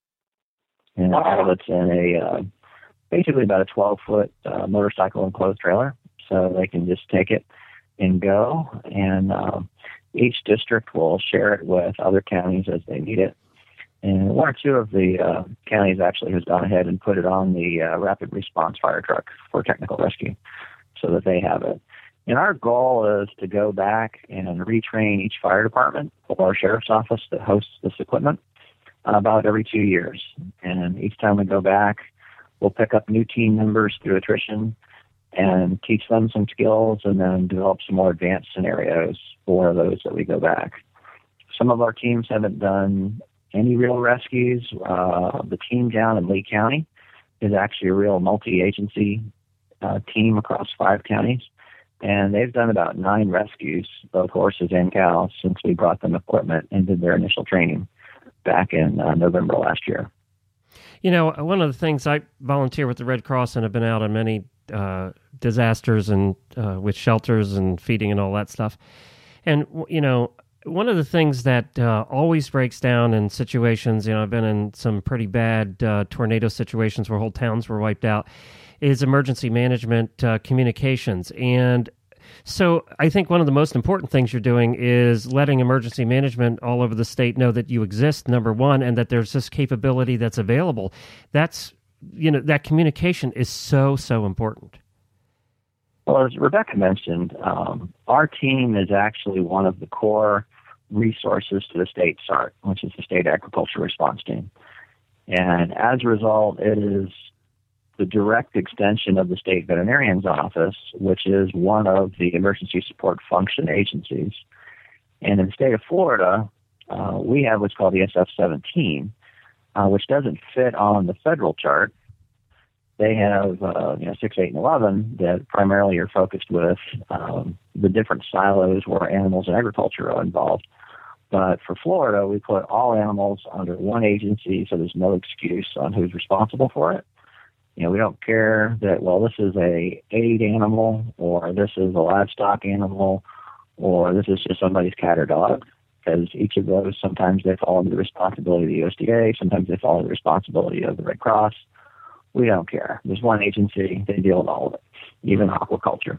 And all of it's in a uh, basically about a twelve-foot uh, motorcycle enclosed trailer, so they can just take it and go. And uh, each district will share it with other counties as they need it. And one or two of the uh, counties actually has gone ahead and put it on the uh, rapid response fire truck for technical rescue, so that they have it. And our goal is to go back and retrain each fire department or sheriff's office that hosts this equipment about every two years. And each time we go back, we'll pick up new team members through attrition and teach them some skills and then develop some more advanced scenarios for those that we go back. Some of our teams haven't done any real rescues. Uh, the team down in Lee County is actually a real multi-agency uh, team across five counties. And they've done about nine rescues, both horses and cows, since we brought them equipment and did their initial training back in uh, November last year. You know, one of the things, I volunteer with the Red Cross and have been out on many uh, disasters and uh, with shelters and feeding and all that stuff. And, you know, one of the things that uh, always breaks down in situations, you know, I've been in some pretty bad uh, tornado situations where whole towns were wiped out, is emergency management uh, communications. And so I think one of the most important things you're doing is letting emergency management all over the state know that you exist, number one, and that there's this capability that's available. That's, you know, that communication is so, so important. Well, as Rebecca mentioned, um, our team is actually one of the core resources to the state S A R T, which is the State Agriculture Response Team. And as a result, it is the direct extension of the state veterinarian's office, which is one of the emergency support function agencies. And in the state of Florida, uh, we have what's called the S F seventeen, uh, which doesn't fit on the federal chart. They have uh, you know, six, eight, and eleven that primarily are focused with um, the different silos where animals and agriculture are involved. But for Florida, we put all animals under one agency, so there's no excuse on who's responsible for it. You know, we don't care that, well, this is a aid animal, or this is a livestock animal, or this is just somebody's cat or dog, because each of those, sometimes they fall under the responsibility of the U S D A, sometimes they fall under the responsibility of the Red Cross. We don't care. There's one agency, they deal with all of it, even aquaculture.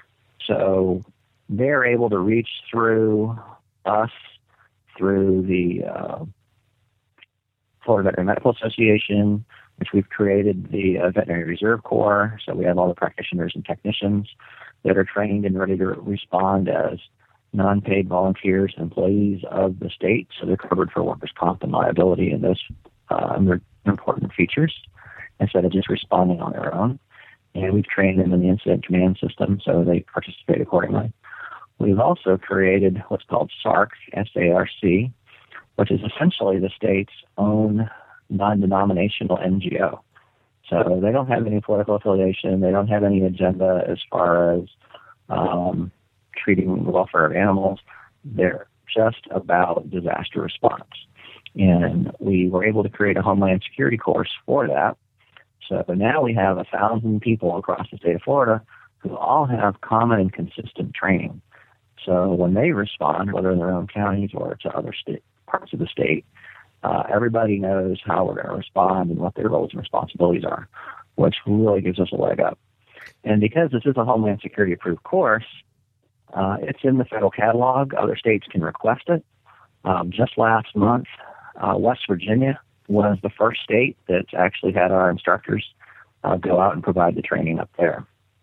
So they're able to reach through us, through the uh, Florida Veterinary Medical Association, which we've created the uh, Veterinary Reserve Corps. So we have all the practitioners and technicians that are trained and ready to respond as non-paid volunteers and employees of the state. So they're covered for workers' comp and liability and those uh, important features instead of just responding on their own. And we've trained them in the incident command system, so they participate accordingly. We've also created what's called S A R C, S A R C, which is essentially the state's own non-denominational N G O. So they don't have any political affiliation. They don't have any agenda as far as um, treating the welfare of animals. They're just about disaster response. And we were able to create a Homeland Security course for that. So now we have a thousand people across the state of Florida who all have common and consistent training. So when they respond, whether in their own counties or to other state, parts of the state, uh, everybody knows how we're going to respond and what their roles and responsibilities are, which really gives us a leg up. And because this is a Homeland Security approved course, uh, it's in the federal catalog. Other states can request it. Um, just last month, uh, West Virginia was the first state that actually had our instructors uh, go out and provide the training up there.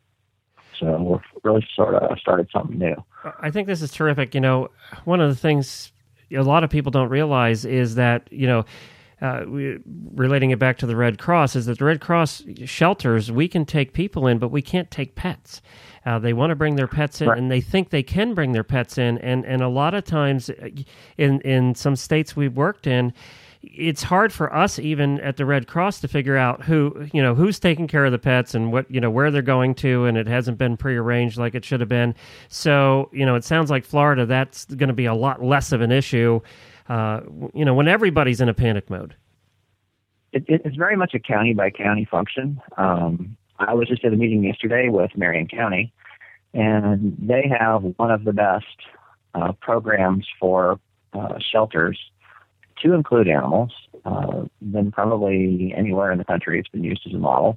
So we've really sort of started something new. I think this is terrific. You know, one of the things a lot of people don't realize is that, you know, uh, we, relating it back to the Red Cross, is that the Red Cross shelters, we can take people in, but we can't take pets. Uh, they want to bring their pets in, right. and they think they can bring their pets in. And, and a lot of times in, in some states we've worked in, it's hard for us even at the Red Cross to figure out who, you know, who's taking care of the pets and what, you know, where they're going to, and it hasn't been prearranged like it should have been. So, you know, it sounds like Florida, that's going to be a lot less of an issue, uh, you know, when everybody's in a panic mode. It, it's very much a county by county function. Um, I was just at a meeting yesterday with Marion County, and they have one of the best uh, programs for uh, shelters to include animals uh, than probably anywhere in the country. It's been used as a model.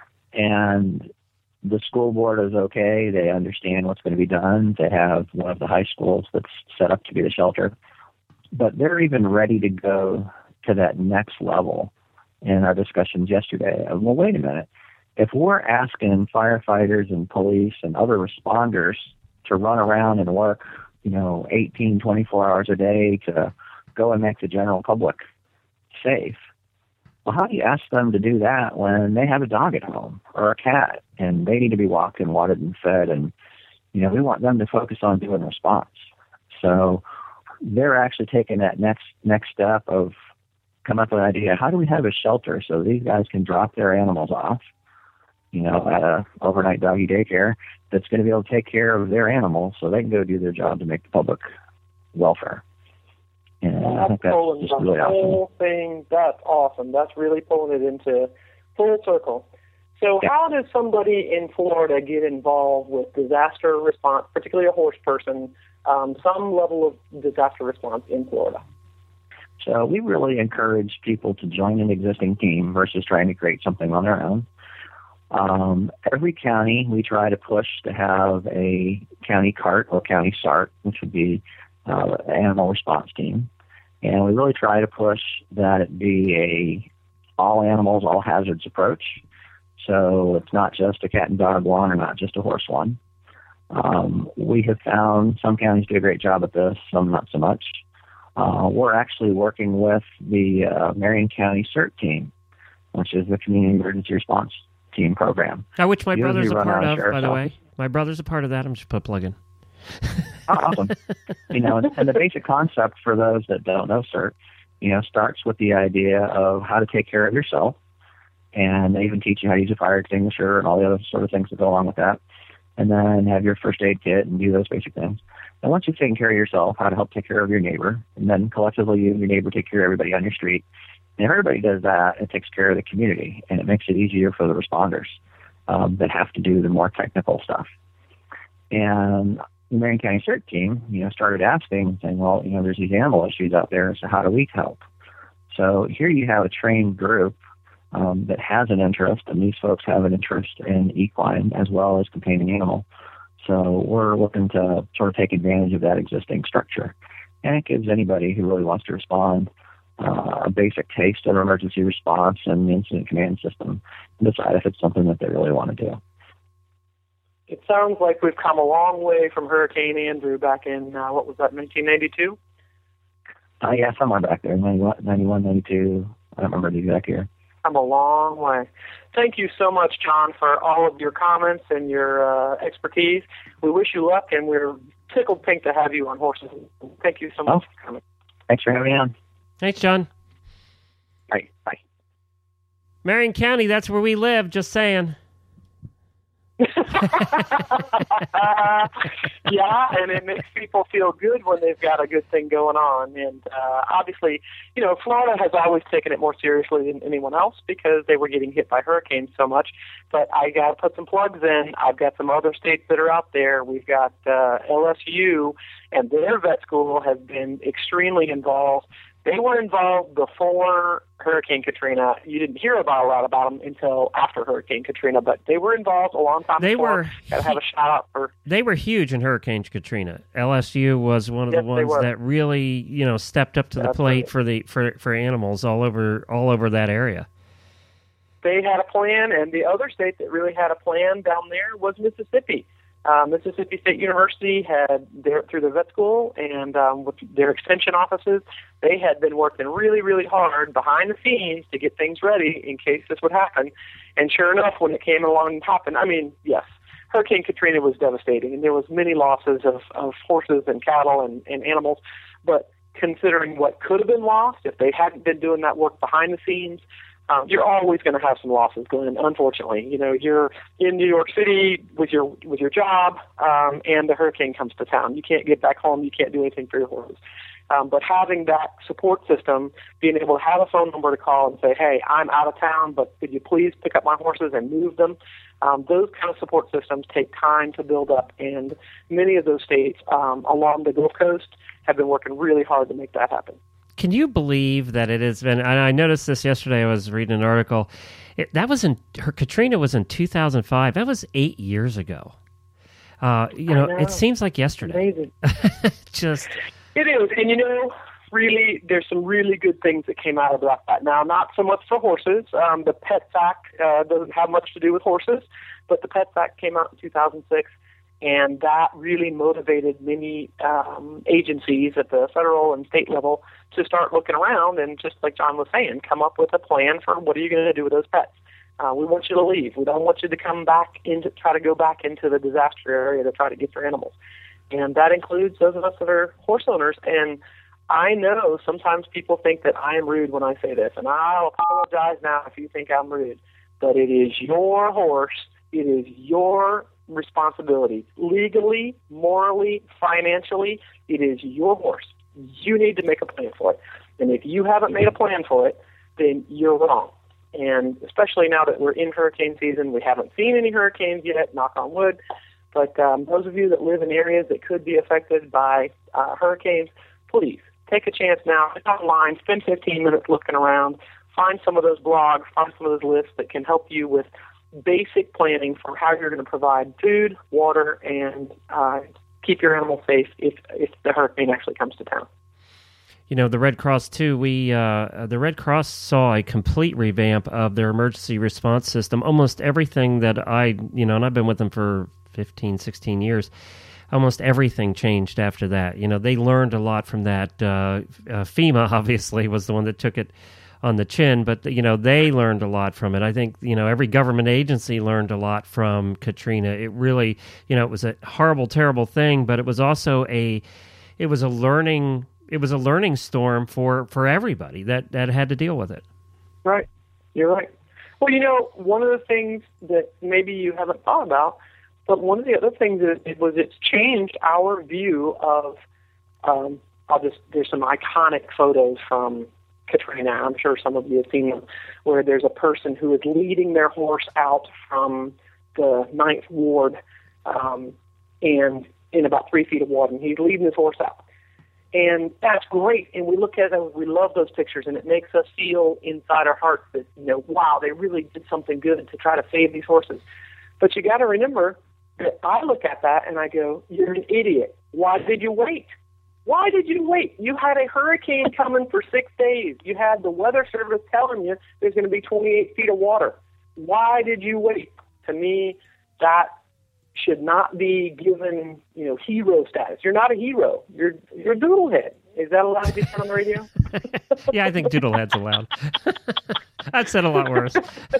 And the school board is okay. They understand what's going to be done. They have one of the high schools that's set up to be the shelter. But they're even ready to go to that next level in our discussions yesterday. Well, wait a minute. If we're asking firefighters and police and other responders to run around and work, you know, eighteen, twenty-four hours a day to go and make the general public safe, well, how do you ask them to do that when they have a dog at home or a cat and they need to be walked and watered and fed? And, you know, we want them to focus on doing response. So they're actually taking that next next step of come up with an idea. How do we have a shelter so these guys can drop their animals off, you know, at a overnight doggy daycare that's going to be able to take care of their animals so they can go do their job to make the public welfare. And And I think that's that's pulling just the really whole awesome. thing. That's awesome. That's really pulling it into full circle. So Yeah. how does somebody in Florida get involved with disaster response, particularly a horse person, um, some level of disaster response in Florida? So we really encourage people to join an existing team versus trying to create something on their own. Um, every county, we try to push to have a county C A R T or county S A R T, which would be uh, animal response team. And we really try to push that it be a all animals, all hazards approach. So it's not just a cat and dog one or not just a horse one. Um, we have found some counties do a great job at this, some not so much. Uh, we're actually working with the uh, Marion County C E R T team, which is the Community Emergency Response Team program. Now, which my Usually brother's a run part out of of, by Sheriff's the office. way. My brother's a part of that. I'm just put a plug in. Oh, awesome. You know, and, and the basic concept for those that don't know C E R T, you know, starts with the idea of how to take care of yourself. And they even teach you how to use a fire extinguisher and all the other sort of things that go along with that. And then have your first aid kit and do those basic things. And once you've taken care of yourself, how to help take care of your neighbor. And then collectively, you and your neighbor take care of everybody on your street. And if everybody does that, it takes care of the community. And it makes it easier for the responders um, that have to do the more technical stuff. And the Marion County C E R T team, you know, started asking, saying, well, you know, there's these animal issues out there, so how do we help? So here you have a trained group um, that has an interest, and these folks have an interest in equine as well as companion animal. So we're looking to sort of take advantage of that existing structure. And it gives anybody who really wants to respond uh, a basic taste of emergency response and the incident command system and decide if it's something that they really want to do. It sounds like we've come a long way from Hurricane Andrew back in, uh, what was that, nineteen ninety-two? Uh, yeah, somewhere back there, ninety-one, ninety-two. I don't remember the exact year. Come a long way. Thank you so much, John, for all of your comments and your uh, expertise. We wish you luck, and we're tickled pink to have you on Horses. Thank you so much Oh. for coming. Thanks for having me on. Thanks, John. Bye. Bye. Marion County, that's where we live, just saying. Yeah, and it makes people feel good when they've got a good thing going on. And uh, obviously, you know, Florida has always taken it more seriously than anyone else because they were getting hit by hurricanes so much. But I got to put some plugs in. I've got some other states that are out there. We've got uh, L S U, and their vet school has been extremely involved. They were involved before Hurricane Katrina. You didn't hear about a lot about them until after Hurricane Katrina, but they were involved a long time they before. Were, Got to have a shout out for. They were huge in Hurricane Katrina. L S U was one of yes, the ones that really, you know, stepped up to the That's plate right. for the for, for animals all over all over that area. They had a plan, and the other state that really had a plan down there was Mississippi. Uh, Mississippi State University had, their, through the vet school and um, with their extension offices, they had been working really, really hard behind the scenes to get things ready in case this would happen. And sure enough, when it came along and happened, I mean, yes, Hurricane Katrina was devastating, and there was many losses of, of horses and cattle and, and animals. But considering what could have been lost if they hadn't been doing that work behind the scenes, Um, you're always going to have some losses, Glenn. Unfortunately, you know, you're in New York City with your with your job, um, and the hurricane comes to town. You can't get back home. You can't do anything for your horses. Um, but having that support system, being able to have a phone number to call and say, "Hey, I'm out of town, but could you please pick up my horses and move them?" Um, those kind of support systems take time to build up, and many of those states um, along the Gulf Coast have been working really hard to make that happen. Can you believe that it has been? And I noticed this yesterday. I was reading an article. It, that was in her Katrina was in two thousand five. That was eight years ago. Uh, you know, know, it seems like yesterday. Amazing. Just it is, and you know, really, there's some really good things that came out of that. Now, not so much for horses. Um, the Pets Act uh, doesn't have much to do with horses, but the Pets Act came out in two thousand six. And that really motivated many um, agencies at the federal and state level to start looking around and, just like John was saying, come up with a plan for what are you going to do with those pets. Uh, we want you to leave. We don't want you to come back into try to go back into the disaster area to try to get your animals. And that includes those of us that are horse owners. And I know sometimes people think that I am rude when I say this, and I'll apologize now if you think I'm rude. But it is your horse. It is your responsibility, legally, morally, financially. It is your horse. You need to make a plan for it. And if you haven't made a plan for it, then you're wrong. And especially now that we're in hurricane season, we haven't seen any hurricanes yet, knock on wood. But um, those of you that live in areas that could be affected by uh, hurricanes, please take a chance now. Get online, spend fifteen minutes looking around, find some of those blogs, find some of those lists that can help you with basic planning for how you're going to provide food, water, and uh, keep your animals safe if, if the hurricane actually comes to town. You know, the Red Cross, too, we uh, the Red Cross saw a complete revamp of their emergency response system. Almost everything that I, you know, and I've been with them for fifteen, sixteen years, almost everything changed after that. You know, they learned a lot from that. Uh, uh, FEMA, obviously, was the one that took it on the chin, but, you know, they learned a lot from it. I think, you know, every government agency learned a lot from Katrina. It really, you know, it was a horrible, terrible thing, but it was also a, it was a learning, it was a learning storm for, for everybody that, that had to deal with it. Right. You're right. Well, you know, one of the things that maybe you haven't thought about, but one of the other things is it was it's changed our view of, um, I'll just, there's some iconic photos from Katrina. I'm sure some of you have seen them, where there's a person who is leading their horse out from the ninth ward um, and in about three feet of water, and he's leading his horse out. And that's great, and we look at it, we love those pictures, and it makes us feel inside our hearts that, you know, wow, they really did something good to try to save these horses. But you got to remember that I look at that and I go, you're an idiot. Why did you wait? Why did you wait? You had a hurricane coming for six days. You had the weather service telling you there's going to be twenty-eight feet of water. Why did you wait? To me, that should not be given, you know, hero status. You're not a hero. You're you're a doodlehead. Is that allowed to be said on the radio? Yeah, I think doodlehead's allowed. That said a lot worse.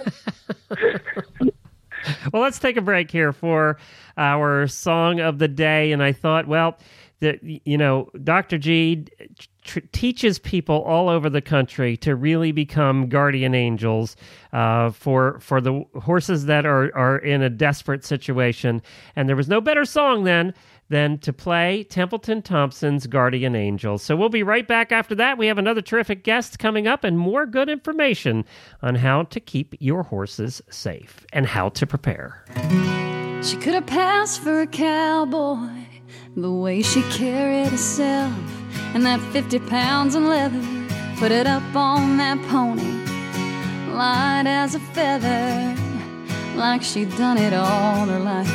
Well, let's take a break here for our song of the day. And I thought, well, that, you know, Doctor G tr- teaches people all over the country to really become guardian angels uh, for for the horses that are, are in a desperate situation. And there was no better song then than to play Templeton Thompson's Guardian Angel. So we'll be right back after that. We have another terrific guest coming up and more good information on how to keep your horses safe and how to prepare. She could have passed for a cowboy, the way she carried herself, and that fifty pounds in leather, put it up on that pony, light as a feather, like she'd done it all her life.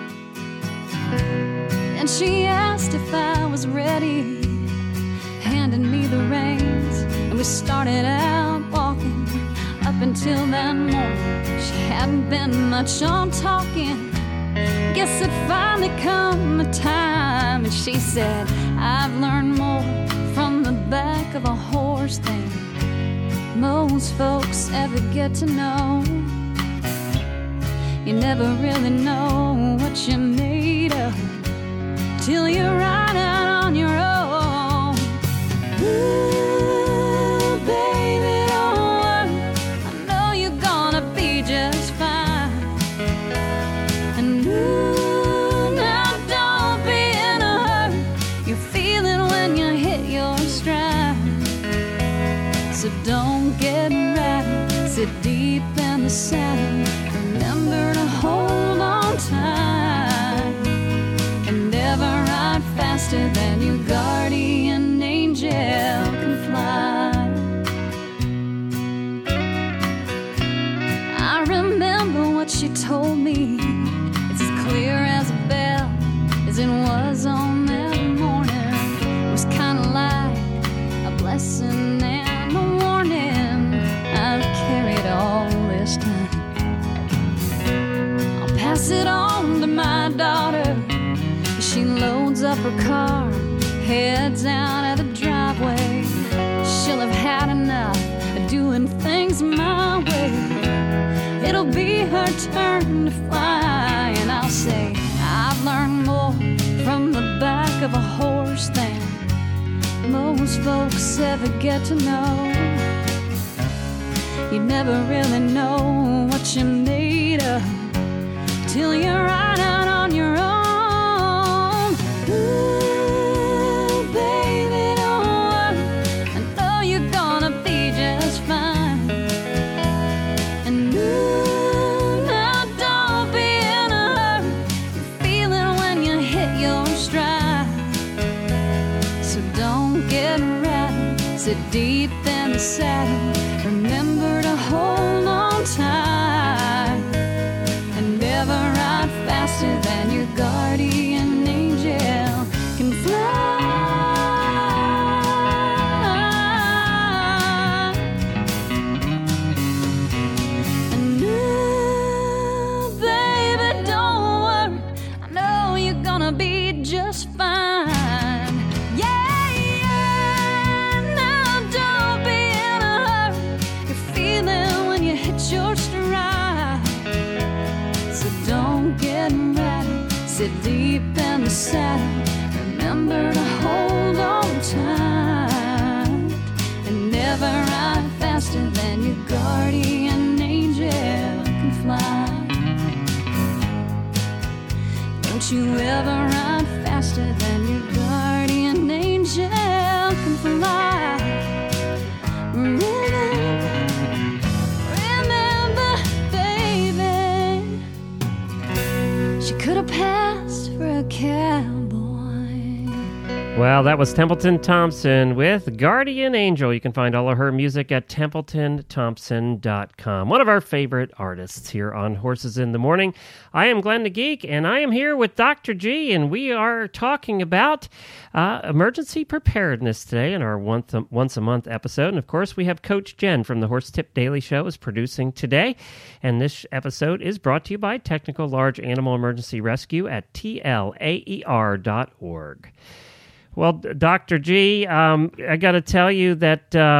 And she asked if I was ready, handed me the reins, and we started out walking. Up until that morning, she hadn't been much on talking. Guess it finally come a time, and she said, I've learned more from the back of a horse than most folks ever get to know. You never really know what you're made of till you're right out on your own. Ooh, baby, don't worry, I know you're gonna be just fine. And ooh, now don't be in a hurry, you feel it when you hit your stride. So don't get rattled, sit deep in the saddle, remember to hold on tight, and never ride faster than your guardian angel can fly. I remember what she told me, it's as clear as a bell as it was on that morning. It was kind of like a blessing and a warning I've carried all this time. I'll pass it on to my daughter. She loads up her car, heads out of the driveway. She'll have had enough of doing things my way. It'll be her turn to fly, and I'll say, I've learned more from the back of a horse than most folks ever get to know. You never really know what you're made of till you're right out on your own. Ooh, baby, don't worry, I know you're gonna be just fine. And ooh, now don't be in a hurry, you feel it when you hit your stride. So don't get rattled, sit deep in the saddle, remember to hold on tight, and never ride faster than your guardian angel can fly. And ooh, baby, don't worry, I know you're gonna be just fine. Yeah, yeah, now don't be in a hurry, you feel it when you hit your stride. So don't get rattled, sit deep in the saddle, remember to hold on tight, and never ride faster than your guardian angel can fly. Don't you ever ride faster than your guardian angel can fly. Remember, remember, baby, she could have passed for a cowboy. Well, that was Templeton Thompson with Guardian Angel. You can find all of her music at templeton thompson dot com. One of our favorite artists here on Horses in the Morning. I am Glenn the Geek, and I am here with Doctor G, and we are talking about uh, emergency preparedness today in our once a, once a month episode. And of course, we have Coach Jen from the Horse Tip Daily Show is producing today. And this episode is brought to you by Technical Large Animal Emergency Rescue at T L A E R dot org. Well, Doctor G, um, I got to tell you that uh,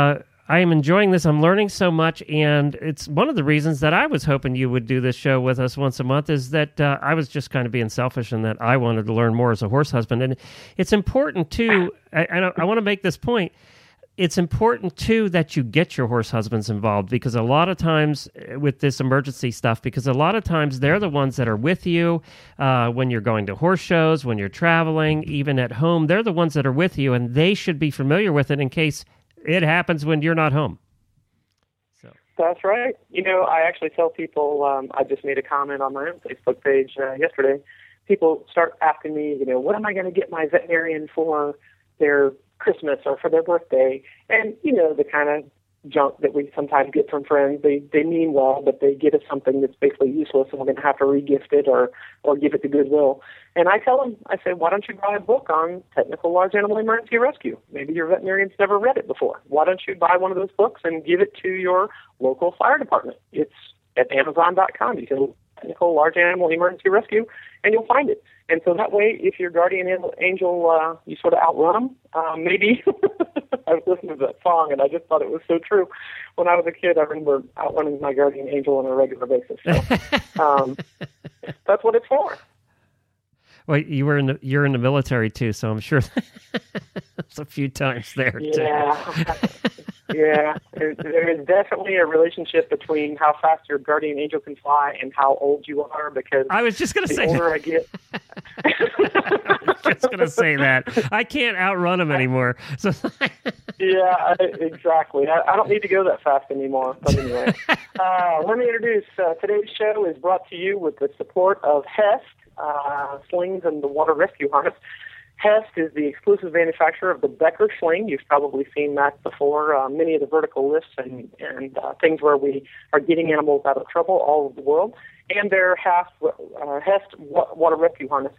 I am enjoying this. I'm learning so much, and it's one of the reasons that I was hoping you would do this show with us once a month is that uh, I was just kind of being selfish in that I wanted to learn more as a horse husband. And it's important, too, I, I, I want to make this point, it's important, too, that you get your horse husbands involved because a lot of times with this emergency stuff, because a lot of times they're the ones that are with you uh, when you're going to horse shows, when you're traveling, even at home. They're the ones that are with you, and they should be familiar with it in case it happens when you're not home. So That's right. You know, I actually tell people, um, I just made a comment on my own Facebook page uh, yesterday. People start asking me, you know, what am I going to get my veterinarian for their Christmas or for their birthday? And, you know, the kind of junk that we sometimes get from friends, they, they mean well, but they get us something that's basically useless and we're going to have to re-gift it or, or give it to Goodwill. And I tell them, I say, why don't you buy a book on technical large animal emergency rescue? Maybe your veterinarian's never read it before. Why don't you buy one of those books and give it to your local fire department? It's at amazon dot com. You can technical large animal emergency rescue, and you'll find it. And so that way, if your guardian angel, uh, you sort of outrun them, um, maybe. I was listening to that song, and I just thought it was so true. When I was a kid, I remember outrunning my guardian angel on a regular basis. So, um, that's what it's for. Well, you were in the, you're in the military too, so I'm sure that's a few times there. Yeah, yeah. There, there is definitely a relationship between how fast your guardian angel can fly and how old you are. Because I was just going to say, the older I get, I was just going to say that I can't outrun him anymore. So yeah, I, exactly. I, I don't need to go that fast anymore. But anyway, uh, let me introduce uh, today's show is brought to you with the support of Hest. Uh, slings and the water rescue harness. Hest is the exclusive manufacturer of the Becker sling. You've probably seen that before. Uh, many of the vertical lifts and, and uh, things where we are getting animals out of trouble all over the world. And their Hest, uh, Hest water rescue harness.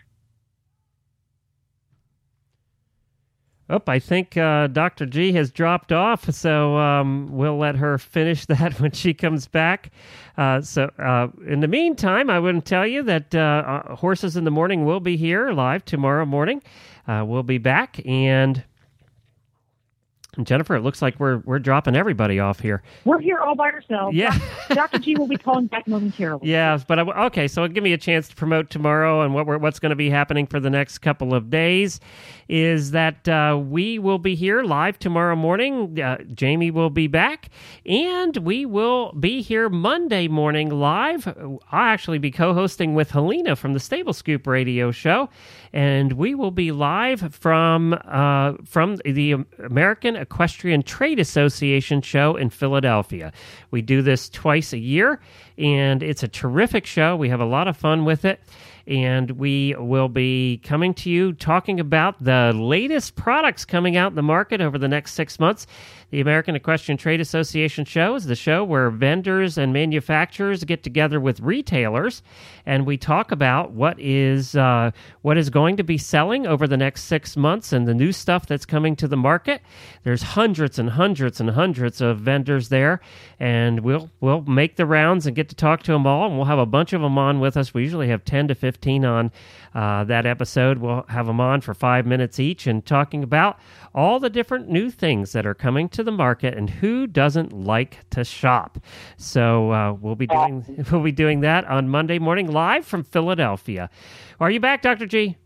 Oh, I think uh, Doctor G has dropped off, so um, we'll let her finish that when she comes back. Uh, so uh, in the meantime, I wouldn't tell you that uh, uh, Horses in the Morning will be here live tomorrow morning. Uh, we'll be back, and Jennifer, it looks like we're we're dropping everybody off here. We're here all by ourselves. Yeah. Doctor G will be calling back momentarily. Yeah, but I, okay, so give me a chance to promote tomorrow and what we're, what's going to be happening for the next couple of days is that uh, we will be here live tomorrow morning. Uh, Jamie will be back, and we will be here Monday morning live. I'll actually be co-hosting with Helena from the Stable Scoop radio show, and we will be live from uh, from the American Equestrian Trade Association show in Philadelphia. We do this twice a year, and it's a terrific show. We have a lot of fun with it, and we will be coming to you talking about the latest products coming out in the market over the next six months. The American Equestrian Trade Association show is the show where vendors and manufacturers get together with retailers, and we talk about what is uh, what is going to be selling over the next six months and the new stuff that's coming to the market. There's hundreds and hundreds and hundreds of vendors there, and we'll we'll make the rounds and get to talk to them all, and we'll have a bunch of them on with us. We usually have ten to fifteen on uh, that episode. We'll have them on for five minutes each and talking about all the different new things that are coming to the market and who doesn't like to shop. So uh, we'll be doing we'll be doing that on Monday morning live from Philadelphia. Are you back, Doctor G?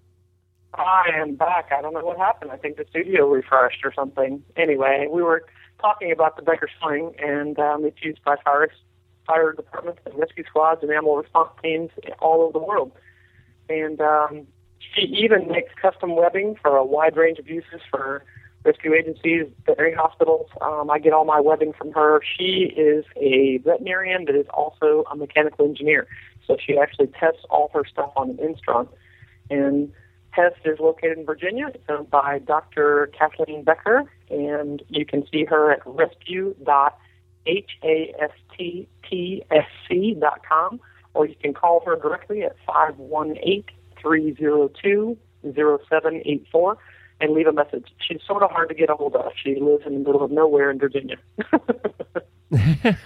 I am back. I don't know what happened. I think the studio refreshed or something. Anyway, we were talking about the Becker sling, and um, it's used by fire, fire departments and rescue squads and animal response teams all over the world. And um, she even makes custom webbing for a wide range of uses for rescue agencies, veterinary hospitals. Um, I get all my webbing from her. She is a veterinarian that is also a mechanical engineer. So she actually tests all her stuff on an Instron. And Hest is located in Virginia. It's owned by Doctor Kathleen Becker, and you can see her at rescue dot hastpsc dot com, or you can call her directly at five one eight, three zero two, zero seven eight four and leave a message. She's sort of hard to get a hold of. She lives in the middle of nowhere in Virginia. Do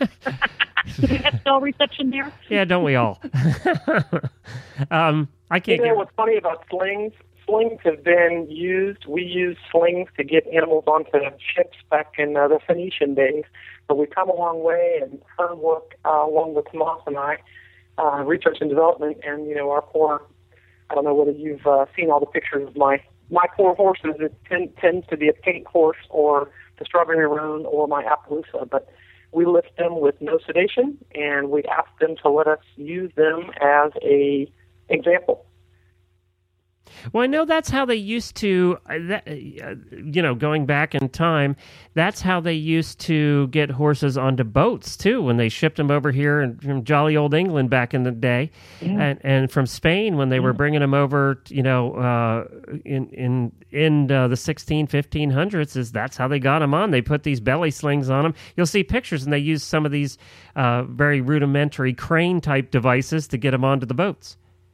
we have cell reception there? Yeah, don't we all? um, I can't. You know get... what's funny about slings? slings have been used. We used slings to get animals onto ships back in uh, the Phoenician days. But we've come a long way, and her work, uh, along with Tomas and I, uh, research and development, and, you know, our poor, I don't know whether you've uh, seen all the pictures of my, my poor horses. It ten, tends to be a pink horse or the Strawberry Roan or my Appaloosa, but we lift them with no sedation, and we ask them to let us use them as a example. Well, I know that's how they used to, uh, that, uh, you know, going back in time, that's how they used to get horses onto boats, too, when they shipped them over here in, from jolly old England back in the day, yeah. and, and from Spain when they yeah. were bringing them over, you know, uh, in in, in uh, the sixteen, fifteen hundreds, is that's how they got them on. They put these belly slings on them. You'll see pictures, and they use some of these uh, very rudimentary crane-type devices to get them onto the boats.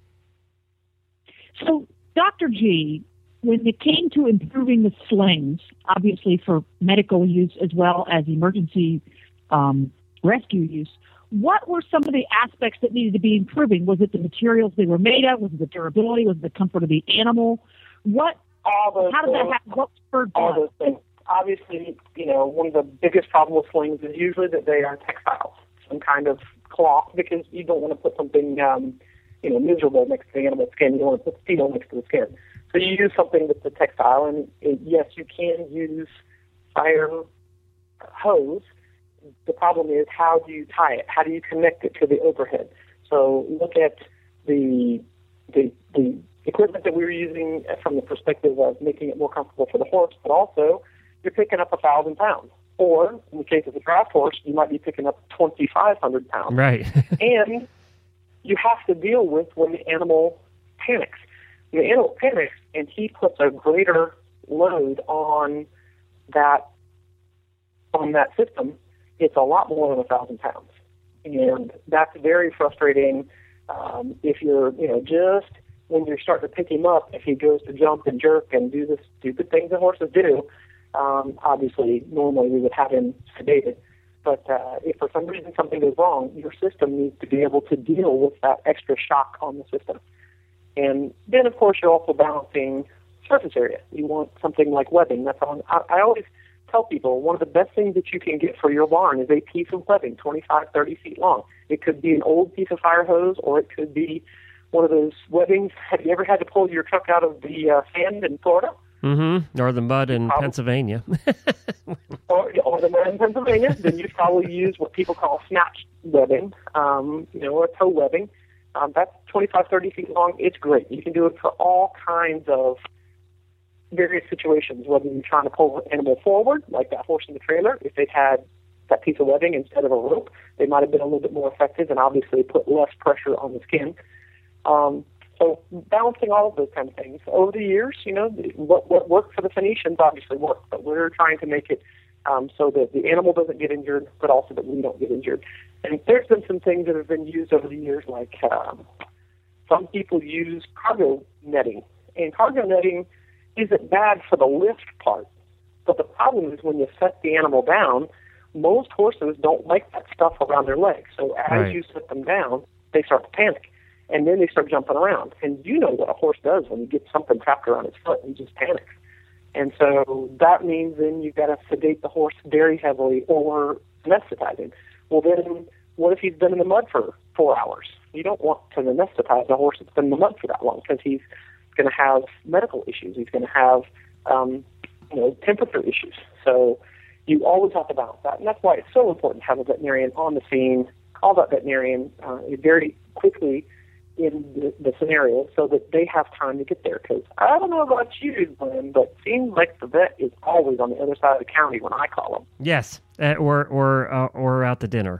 So, Doctor G, when it came to improving the slings, obviously for medical use as well as emergency um, rescue use, what were some of the aspects that needed to be improving? Was it the materials they were made of? Was it the durability? Was it the comfort of the animal? What? All those how did things, that happen? What spurred all that? those things. Obviously, you know, one of the biggest problems with slings is usually that they are textiles, some kind of cloth, because you don't want to put something um, you know, miserable next to the animal's skin. You don't want to put steel next to the skin. So you use something that's a textile, and it, yes, you can use fire hose. The problem is, how do you tie it? How do you connect it to the overhead? So look at the the the equipment that we were using from the perspective of making it more comfortable for the horse, but also you're picking up a thousand pounds. Or in the case of a draft horse, you might be picking up twenty-five hundred pounds. Right. And you have to deal with when the animal panics. The animal panics, and he puts a greater load on that on that system. It's a lot more than a thousand pounds, and that's very frustrating. Um, if you're, you know, just when you're starting to pick him up, if he goes to jump and jerk and do the stupid things that horses do, um, obviously normally we would have him sedated. But uh, if for some reason something goes wrong, your system needs to be able to deal with that extra shock on the system. And then, of course, you're also balancing surface area. You want something like webbing. That's on. I, I always tell people one of the best things that you can get for your barn is a piece of webbing, twenty-five, thirty feet long. It could be an old piece of fire hose, or it could be one of those webbings. Have you ever had to pull your truck out of the uh, sand in Florida? Mm-hmm. Or the mud in probably, Pennsylvania. or, or the mud in Pennsylvania. Then you'd probably use what people call snatch webbing, um, you know, or tow webbing. Um, that's twenty-five, thirty feet long. It's great. You can do it for all kinds of various situations, whether you're trying to pull an animal forward, like that horse in the trailer. If they had that piece of webbing instead of a rope, they might have been a little bit more effective and obviously put less pressure on the skin. Um, So balancing all of those kind of things. Over the years, you know, what, what worked for the Phoenicians obviously worked, but we're trying to make it um, so that the animal doesn't get injured, but also that we don't get injured. And there's been some things that have been used over the years, like um, some people use cargo netting. And cargo netting isn't bad for the lift part, but the problem is when you set the animal down, most horses don't like that stuff around their legs. So as right. you set them down, they start to panic. And then they start jumping around. And you know what a horse does when you get something trapped around its foot. He just panics. And so that means then you've got to sedate the horse very heavily or anesthetize him. Well, then what if he's been in the mud for four hours? You don't want to anesthetize a horse that's been in the mud for that long because he's going to have medical issues. He's going to have, um, you know, temperature issues. So you always have to balance that. And that's why it's so important to have a veterinarian on the scene, call that veterinarian uh, very quickly in the, the scenario so that they have time to get there. Because I don't know about you, Glenn, but it seems like the vet is always on the other side of the county when I call them. Yes, uh, or or uh, or out to dinner,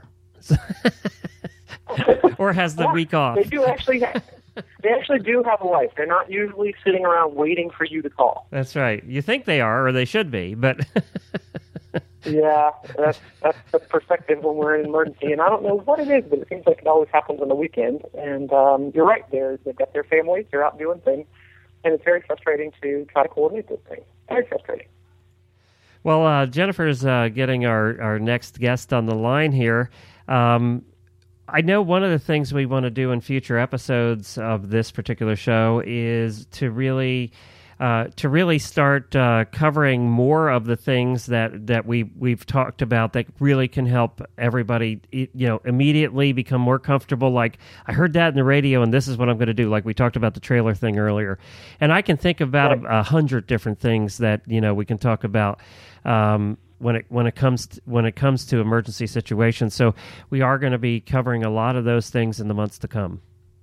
or has the yeah, week off. They do actually. Have, they actually do have a life. They're not usually sitting around waiting for you to call. That's right. You think they are, or they should be, but. Yeah, that's that's the perspective when we're in an emergency, and I don't know what it is, but it seems like it always happens on the weekend. And um, you're right, they're, they've got their families, they're out doing things, and it's very frustrating to try to coordinate those things. Very frustrating. Well, uh, Jennifer's uh, getting our, our next guest on the line here. Um, I know one of the things we want to do in future episodes of this particular show is to really uh, to really start uh, covering more of the things that, that we we've talked about that really can help everybody, you know, immediately become more comfortable. Like, I heard that in the radio, and this is what I'm going to do. Like we talked about the trailer thing earlier, and I can think about right. a, a hundred different things that, you know, we can talk about. Um, when it when it comes to, when it comes to emergency situations. So we are going to be covering a lot of those things in the months to come.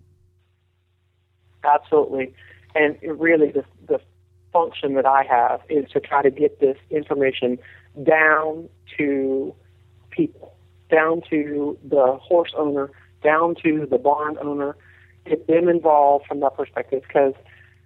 Absolutely. And it really the the function that I have is to try to get this information down to people, down to the horse owner, down to the barn owner, get them involved from that perspective, because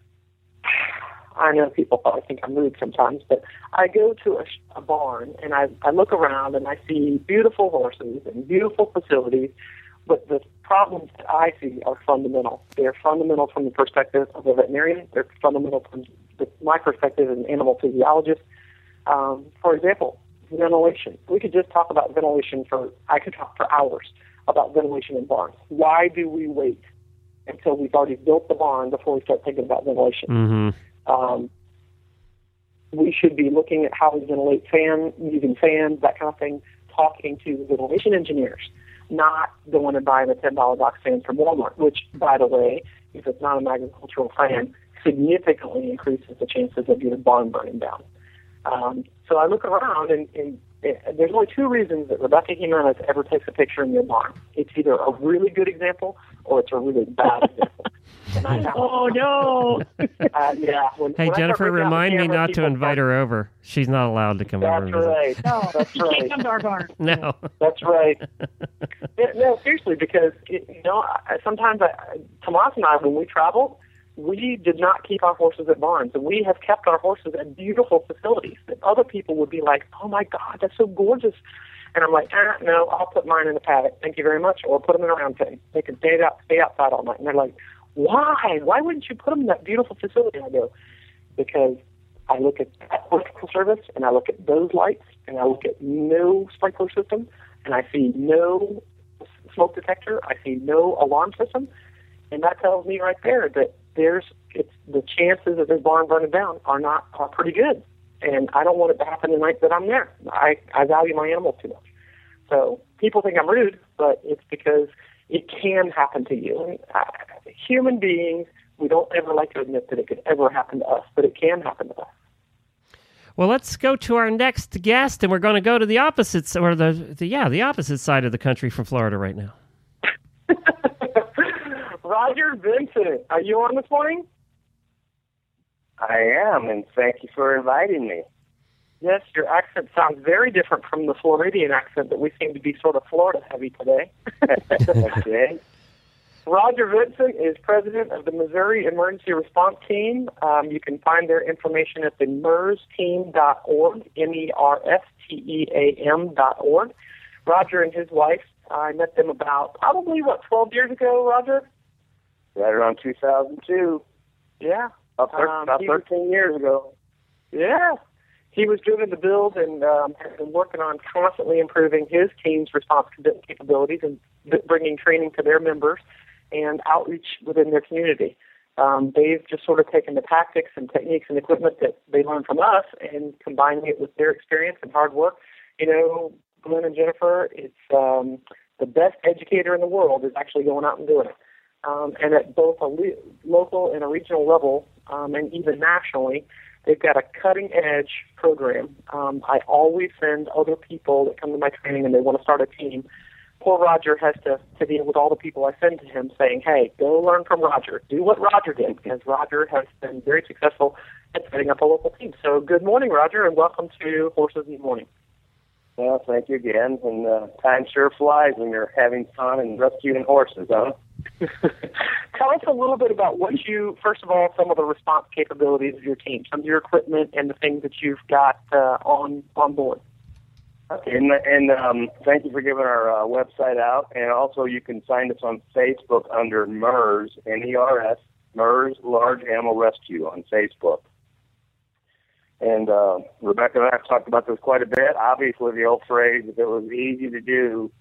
I know people probably think I'm rude sometimes, but I go to a, a barn and I, I look around and I see beautiful horses and beautiful facilities, but the problems that I see are fundamental. They're fundamental from the perspective of a veterinarian. They're fundamental from the, my perspective as an animal physiologist. Um, for example, ventilation. We could just talk about ventilation for, I could talk for hours about ventilation in barns. Why do we wait until we've already built the barn before we start thinking about ventilation? Mm-hmm. Um, we should be looking at how we ventilate fan, using fans, that kind of thing, talking to ventilation engineers, not going and buying a ten dollar box fan from Walmart, which, by the way, if it's not an agricultural fan, significantly increases the chances of your barn burning down. Um, so I look around, and, and, and there's only two reasons that Rebecca Jimenez ever takes a picture in your barn. It's either a really good example or it's a really bad example. Oh, no. uh, yeah. When, hey, when Jennifer, remind me camera, not to invite her over. She's not allowed to come that's over. And right. No, that's You right. can't come to our barn. No. That's right. Yeah, no, seriously, because, it, you know, I, sometimes I, Tomas and I, when we travel, we did not keep our horses at barns, and we have kept our horses at beautiful facilities that other people would be like, oh, my God, that's so gorgeous. And I'm like, eh, no, I'll put mine in the paddock. Thank you very much. Or put them in a round pen. They can stay, out, stay outside all night. And they're like, why? Why wouldn't you put them in that beautiful facility? And I go, because I look at electrical service, and I look at those lights, and I look at no sprinkler system, and I see no smoke detector. I see no alarm system. And that tells me right there that there's it's the chances of this barn burning down are not are pretty good. And I don't want it to happen the night that I'm there. I, I value my animals too much. So people think I'm rude, but it's because it can happen to you. And, uh, human beings, we don't ever like to admit that it could ever happen to us, but it can happen to us. Well, let's go to our next guest, and we're going to go to the opposite, or the, the yeah, the opposite side of the country from Florida right now. Roger Vincent, are you on this morning? I am, and thank you for inviting me. Yes, your accent sounds very different from the Floridian accent that we seem to be sort of Florida-heavy today. Okay. Roger Vincent is president of the Missouri Emergency Response Team. Um, you can find their information at the M E R S team dot org, M E R S T E A M dot org. Roger and his wife, I met them about probably, what, twelve years ago, Roger? Right around two thousand two. Yeah. About, thir- Um, about he was- thirteen years ago. Yeah. He was driven to build and um, has been working on constantly improving his team's response capabilities and b- bringing training to their members and outreach within their community. Um, they've just sort of taken the tactics and techniques and equipment that they learned from us and combining it with their experience and hard work. You know, Glenn and Jennifer, it's um, the best educator in the world is actually going out and doing it. Um, and at both a le- local and a regional level, um, and even nationally, they've got a cutting-edge program. Um, I always send other people that come to my training and they want to start a team. Poor Roger has to, to deal with all the people I send to him saying, hey, go learn from Roger. Do what Roger did, because Roger has been very successful at setting up a local team. So good morning, Roger, and welcome to Horses in the Morning. Well, thank you again. And uh, time sure flies when you're having fun and rescuing horses, huh? Tell us a little bit about what you, first of all, some of the response capabilities of your team, some of your equipment and the things that you've got uh, on on board. Okay, and, and um, thank you for giving our uh, website out. And also you can find us on Facebook under M E R S, M E R S, M E R S Large Animal Rescue on Facebook. And uh, Rebecca and I have talked about this quite a bit. Obviously, the old phrase, if it was easy to do,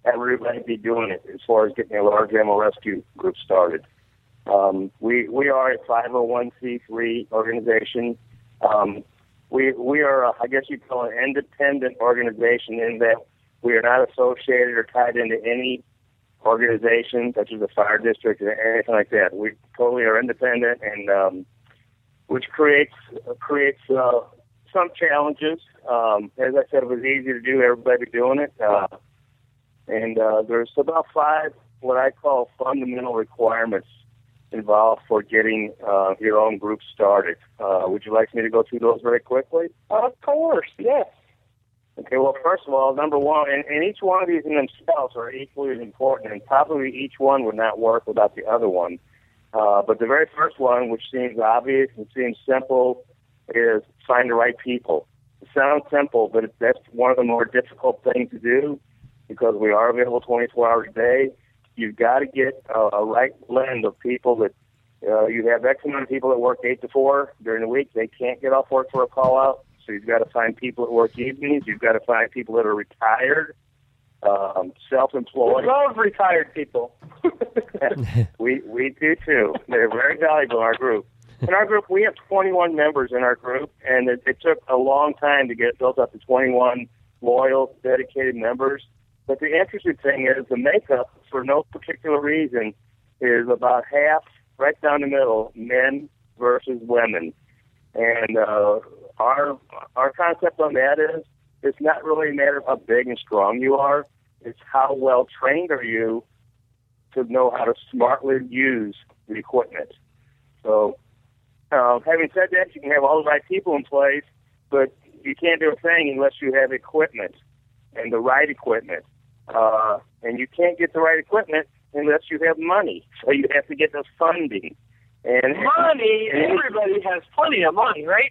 everybody be doing it as far as getting a large animal rescue group started. Um, we we are a five oh one c three organization. Um, we we are, a, I guess you'd call it an independent organization in that we are not associated or tied into any organization such as a fire district or anything like that. We totally are independent, and um, which creates creates uh, some challenges. Um, as I said, it was easy to do. Everybody doing it, uh, and uh, there's about five what I call fundamental requirements involved for getting uh, your own group started. Uh, would you like me to go through those very quickly? Of course, yes. Okay, well, first of all, number one, and, and each one of these in themselves are equally as important, and probably each one would not work without the other one. Uh, but the very first one, which seems obvious and seems simple, is find the right people. It sounds simple, but it, that's one of the more difficult things to do because we are available twenty-four hours a day. You've got to get a, a right blend of people that uh, you have X amount of people that work eight to four during the week. They can't get off work for a call out. So you've got to find people that work evenings. You've got to find people that are retired, um, self-employed. We love retired people. we we do too. They're very valuable in our group. In our group, we have twenty-one members in our group, and it, it took a long time to get built up to twenty-one loyal, dedicated members. But the interesting thing is the makeup, for no particular reason, is about half, right down the middle, men versus women. And uh, our our concept on that is it's not really a matter of how big and strong you are. It's how well trained are you to know how to smartly use the equipment. So uh, having said that, you can have all the right people in place, but you can't do a thing unless you have equipment and the right equipment. Uh, and you can't get the right equipment unless you have money. So you have to get the funding. And money, and everybody has plenty of money, right?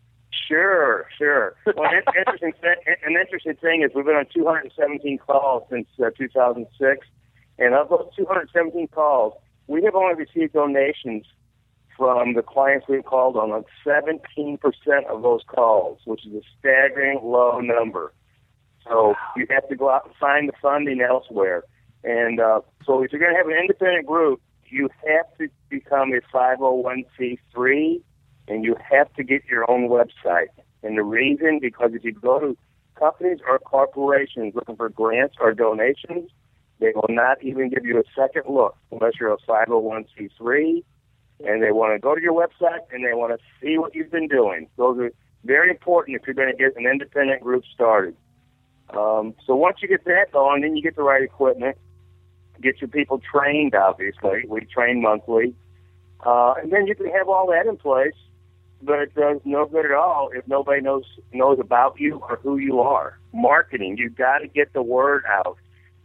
Sure, sure. Well, an interesting, an interesting thing is we've been on two hundred seventeen calls since uh, two thousand six, and of those two hundred seventeen calls, we have only received donations from the clients we've called on like seventeen percent of those calls, which is a staggering low number. So you have to go out and find the funding elsewhere. And uh, so if you're going to have an independent group, you have to become a five oh one c three, and you have to get your own website. And the reason, because if you go to companies or corporations looking for grants or donations, they will not even give you a second look unless you're a five oh one c three, and they want to go to your website and they want to see what you've been doing. Those are very important if you're going to get an independent group started. Um, so once you get that going, then you get the right equipment, get your people trained, obviously. We train monthly. Uh, and then you can have all that in place, but it does no good at all if nobody knows knows about you or who you are. Marketing, you've got to get the word out.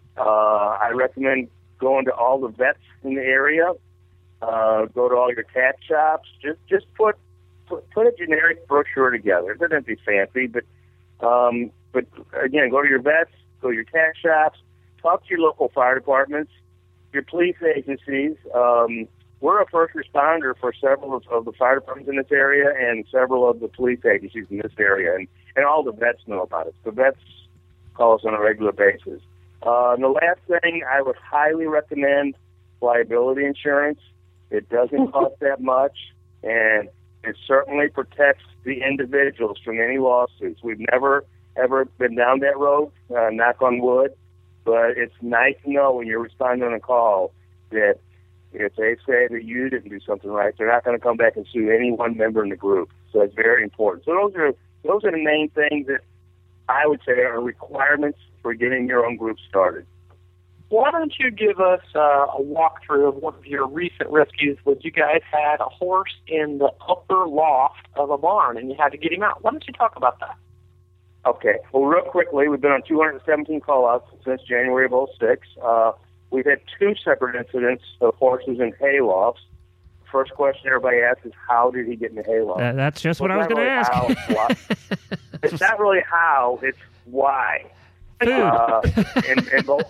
Uh, I recommend going to all the vets in the area, uh, go to all your tax shops. Just just put, put put a generic brochure together. It doesn't have to be fancy, but um, but again, go to your vets, go to your tax shops, talk to your local fire departments, your police agencies. Um, we're a first responder for several of, of the fire departments in this area and several of the police agencies in this area, and, and all the vets know about it. The vets call us on a regular basis. Uh, and the last thing, I would highly recommend liability insurance. It doesn't cost that much, and it certainly protects the individuals from any lawsuits. We've never, ever been down that road, uh, knock on wood, but it's nice to know when you're responding on a call that if they say that you didn't do something right, they're not going to come back and sue any one member in the group. So it's very important. So those are those are the main things that I would say are requirements for getting your own group started. Why don't you give us uh, a walkthrough of one of your recent rescues when you guys had a horse in the upper loft of a barn and you had to get him out? Why don't you talk about that? Okay. Well, real quickly, we've been on two hundred seventeen call-outs since January of oh six. Uh, we've had two separate incidents of horses in haylofts. First question everybody asks is, how did he get in the hayloft? Uh, that's just well, what I was going really to ask. How, it's, why. It's not really how, it's why. Food. Uh, in, in, both,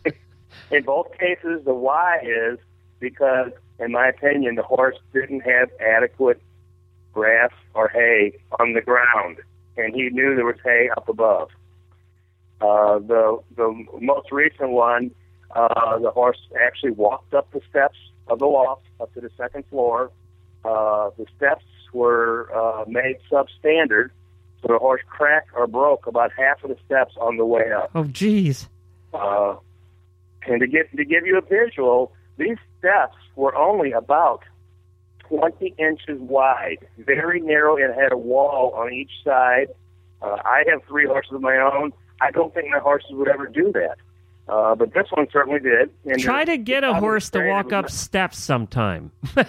in both cases, the why is because, in my opinion, the horse didn't have adequate grass or hay on the ground, and he knew there was hay up above. Uh, the the most recent one, uh, the horse actually walked up the steps of the loft up to the second floor. Uh, the steps were uh, made substandard, so the horse cracked or broke about half of the steps on the way up. Oh, geez. Uh, and to give to give you a visual, these steps were only about twenty inches wide, very narrow, and had a wall on each side. Uh, I have three horses of my own. I don't think my horses would ever do that. Uh, but this one certainly did. And Try to get a horse to walk up not... steps sometime. like...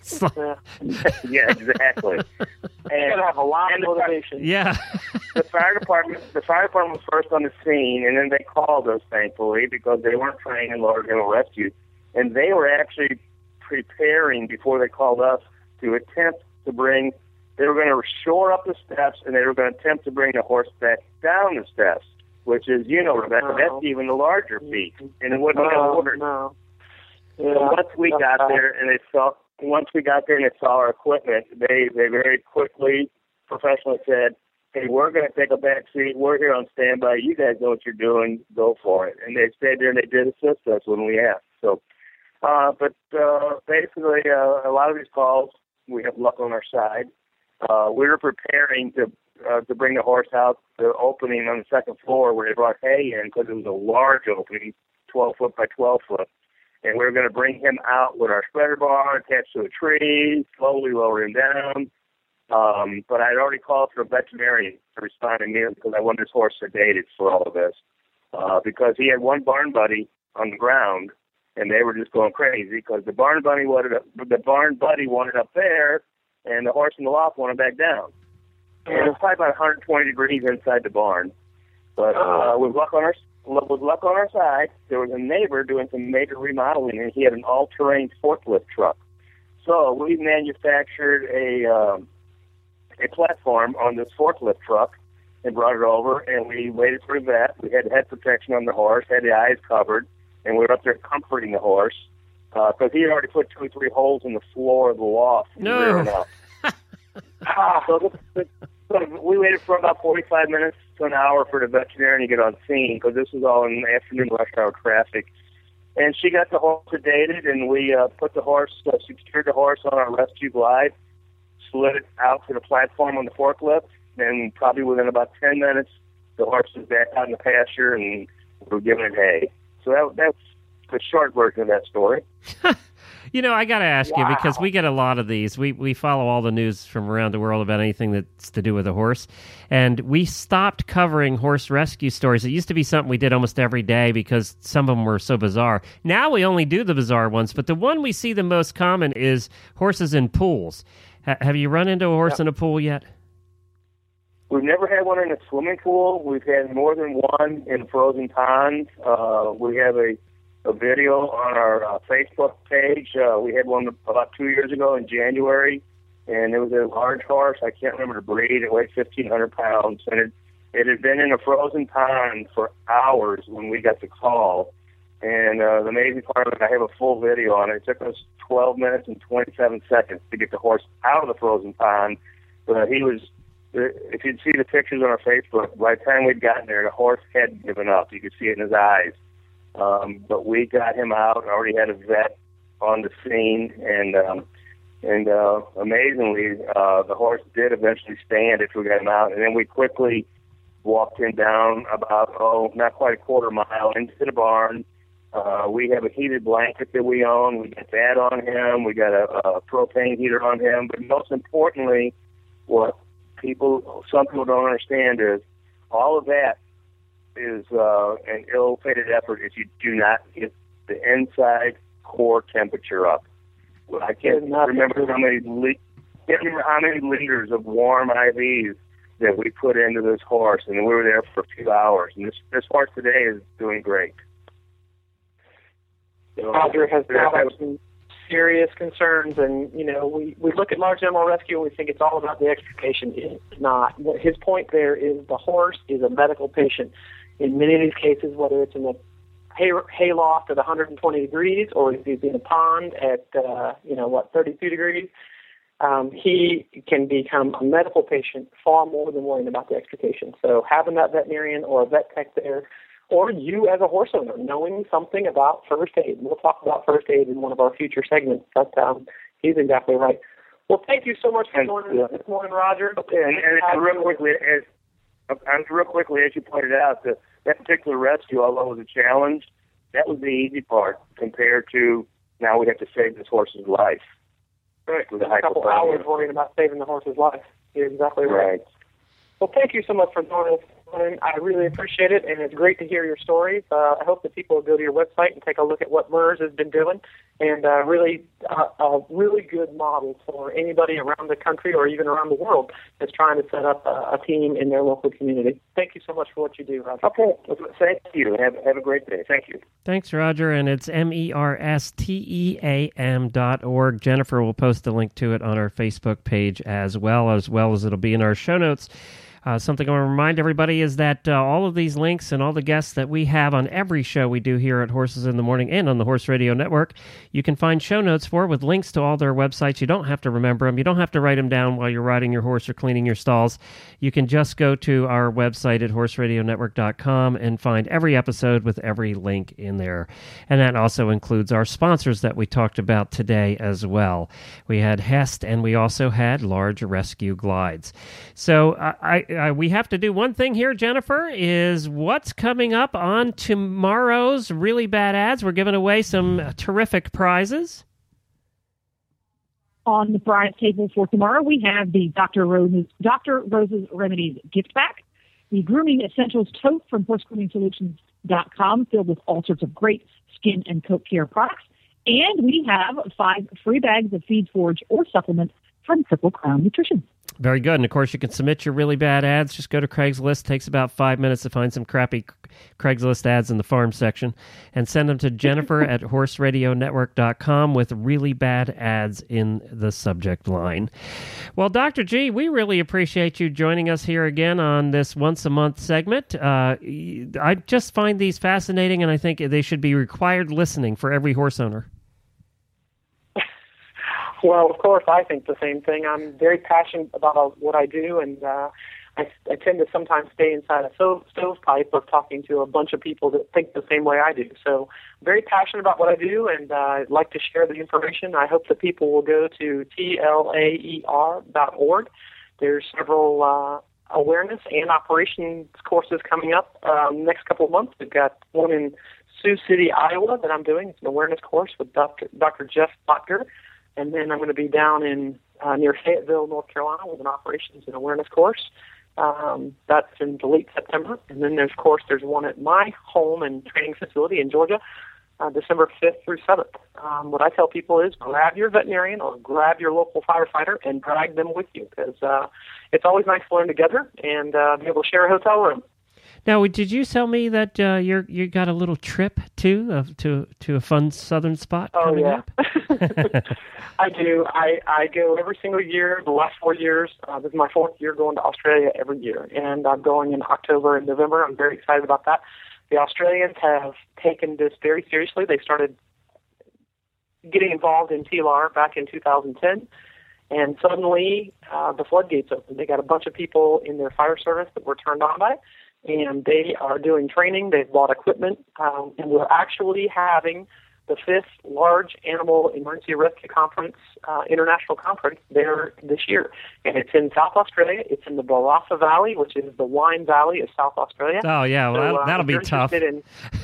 yeah, exactly. And, you gotta have a lot of motivation. The, yeah. the fire department, the fire department was first on the scene, and then they called us, thankfully, because they weren't trained in large animal rescue, and they were actually preparing before they called us to attempt to bring. They were going to shore up the steps, and they were going to attempt to bring the horse back down the steps, which is, you know, Rebecca, no. that's even the larger feat, and it wouldn't no, have ordered. No. Yeah, so once we got there, and they saw, once we got there and they saw our equipment, they they very quickly, professionally said, "Hey, we're going to take a back seat. We're here on standby. You guys know what you're doing. Go for it." And they stayed there and they did assist us when we asked. So, uh, but uh, basically, uh, a lot of these calls, we have luck on our side. Uh, we were preparing to uh, to bring the horse out the opening on the second floor where they brought hay in because it was a large opening, twelve foot by twelve foot, and we were going to bring him out with our spreader bar attached to a tree, slowly lower him down. Um, but I'd already called for a veterinarian to respond immediately because I wanted this horse sedated for all of this uh, because he had one barn buddy on the ground, and they were just going crazy because the barn buddy wanted up, the barn buddy wanted up there. And the horse in the loft wanted back down. And it was probably about one hundred twenty degrees inside the barn. But uh, with luck on our with luck on our side, there was a neighbor doing some major remodeling, and he had an all-terrain forklift truck. So we manufactured a um, a platform on this forklift truck and brought it over, and we waited for the vet. We had head protection on the horse, had the eyes covered, and we were up there comforting the horse. Because uh, he had already put two or three holes in the floor of the loft. No. ah, so, the, the, so we waited for about forty-five minutes to an hour for the veterinarian to get on scene because this was all in the afternoon rush hour traffic. And she got the horse sedated, and we uh, put the horse, uh, secured the horse on our rescue glide, slid it out to the platform on the forklift, and probably within about ten minutes, the horse was back out in the pasture, and we were giving it hay. So that, that's the short version of that story. You know, I got to ask wow. you, because we get a lot of these. We we follow all the news from around the world about anything that's to do with a horse. And we stopped covering horse rescue stories. It used to be something we did almost every day because some of them were so bizarre. Now we only do the bizarre ones. But the one we see the most common is horses in pools. H- have you run into a horse yep. in a pool yet? We've never had one in a swimming pool. We've had more than one in a frozen pond. Uh, we have a a video on our uh, Facebook page. Uh, we had one about two years ago in January, and it was a large horse. I can't remember the breed. It weighed fifteen hundred pounds, and it, it had been in a frozen pond for hours when we got the call. And uh, the amazing part of it, I have a full video on it. It took us twelve minutes and twenty-seven seconds to get the horse out of the frozen pond. But he was, if you'd see the pictures on our Facebook, by the time we'd gotten there, the horse had given up. You could see it in his eyes. Um, but we got him out. Already had a vet on the scene, and um, and uh, amazingly, uh, the horse did eventually stand after we got him out. And then we quickly walked him down about oh, not quite a quarter mile into the barn. Uh, we have a heated blanket that we own. We got that on him. We got a, a propane heater on him. But most importantly, what people, some people don't understand is all of that is uh, an ill-fated effort if you do not get the inside core temperature up. Well, I can't remember how many li- can't remember how many liters of warm I Vs that we put into this horse, and we were there for a few hours. And this this horse today is doing great. So, Roger has got some serious concerns, and you know we, we look at large animal rescue and we think it's all about the extrication. It's not. His point there is the horse is a medical patient. In many of these cases, whether it's in a hay, hay loft at one hundred twenty degrees or if he's in a pond at, uh, you know, what, thirty-two degrees, um, he can become a medical patient far more than worrying about the extrication. So having that veterinarian or a vet tech there, or you as a horse owner, knowing something about first aid. We'll talk about first aid in one of our future segments, but um, he's exactly right. Well, thank you so much for joining us this morning, Roger. And, and, and real quickly, as, and real quickly, as you pointed out, the, that particular rescue, although it was a challenge, that was the easy part compared to now we have to save this horse's life. Right. With a couple hours worrying about saving the horse's life. You're exactly right. right. Well, thank you so much for joining us. I really appreciate it, and it's great to hear your stories. Uh, I hope that people will go to your website and take a look at what MERS has been doing, and uh, really uh, a really good model for anybody around the country or even around the world that's trying to set up a, a team in their local community. Thank you so much for what you do, Roger. Okay. Thank you. Have, have a great day. Thank you. Thanks, Roger, and it's M E R S T E A M dot org. Jennifer will post a link to it on our Facebook page as well, as well as it'll be in our show notes. Uh, something I want to remind everybody is that uh, all of these links and all the guests that we have on every show we do here at Horses in the Morning and on the Horse Radio Network, you can find show notes for with links to all their websites. You don't have to remember them. You don't have to write them down while you're riding your horse or cleaning your stalls. You can just go to our website at horse radio network dot com and find every episode with every link in there. And that also includes our sponsors that we talked about today as well. We had Hest, and we also had Large Rescue Glides. So I... I Uh, we have to do one thing here, Jennifer, is what's coming up on tomorrow's Really Bad Ads. We're giving away some terrific prizes. On the prize table for tomorrow, we have the Doctor Rose's, Doctor Rose's Remedies gift pack, the Grooming Essentials tote from horse grooming solutions dot com, filled with all sorts of great skin and coat care products. And we have five free bags of Feed Forage or supplements from Triple Crown Nutrition. Very good. And, of course, you can submit your really bad ads. Just go to Craigslist. It takes about five minutes to find some crappy Craigslist ads in the farm section and send them to Jennifer at horse radio network dot com with really bad ads in the subject line. Well, Doctor G, we really appreciate you joining us here again on this once-a-month segment. Uh, I just find these fascinating, and I think they should be required listening for every horse owner. Well, of course, I think the same thing. I'm very passionate about uh, what I do, and uh, I, I tend to sometimes stay inside a stove, stovepipe of talking to a bunch of people that think the same way I do. So I'm very passionate about what I do, and uh, I'd like to share the information. I hope that people will go to T L A E R dot org. There's several uh, awareness and operations courses coming up um, next couple of months. We've got one in Sioux City, Iowa that I'm doing. It's an awareness course with Doctor Doctor Jeff Butker. And then I'm going to be down in uh, near Fayetteville, North Carolina, with an operations and awareness course. Um, that's in late September. And then there's, of course, there's one at my home and training facility in Georgia, uh, December fifth through seventh. Um, what I tell people is grab your veterinarian or grab your local firefighter and drag them with you, because uh, it's always nice to learn together and uh, be able to share a hotel room. Now, did you tell me that uh, you're you got a little trip too uh, to to a fun southern spot oh, coming yeah. up? I do. I, I go every single year. The last four years, uh, this is my fourth year going to Australia every year, and I'm going in October and November. I'm very excited about that. The Australians have taken this very seriously. They started getting involved in T L R back in two thousand ten. And suddenly, uh, the floodgates opened. They got a bunch of people in their fire service that were turned on by it, and they are doing training. They've bought equipment, um, and we're actually having the fifth Large Animal Emergency Rescue Conference, uh, international conference there this year. And it's in South Australia. It's in the Barossa Valley, which is the wine valley of South Australia. Oh, yeah. Well, so, that'll, uh, that'll be tough. In...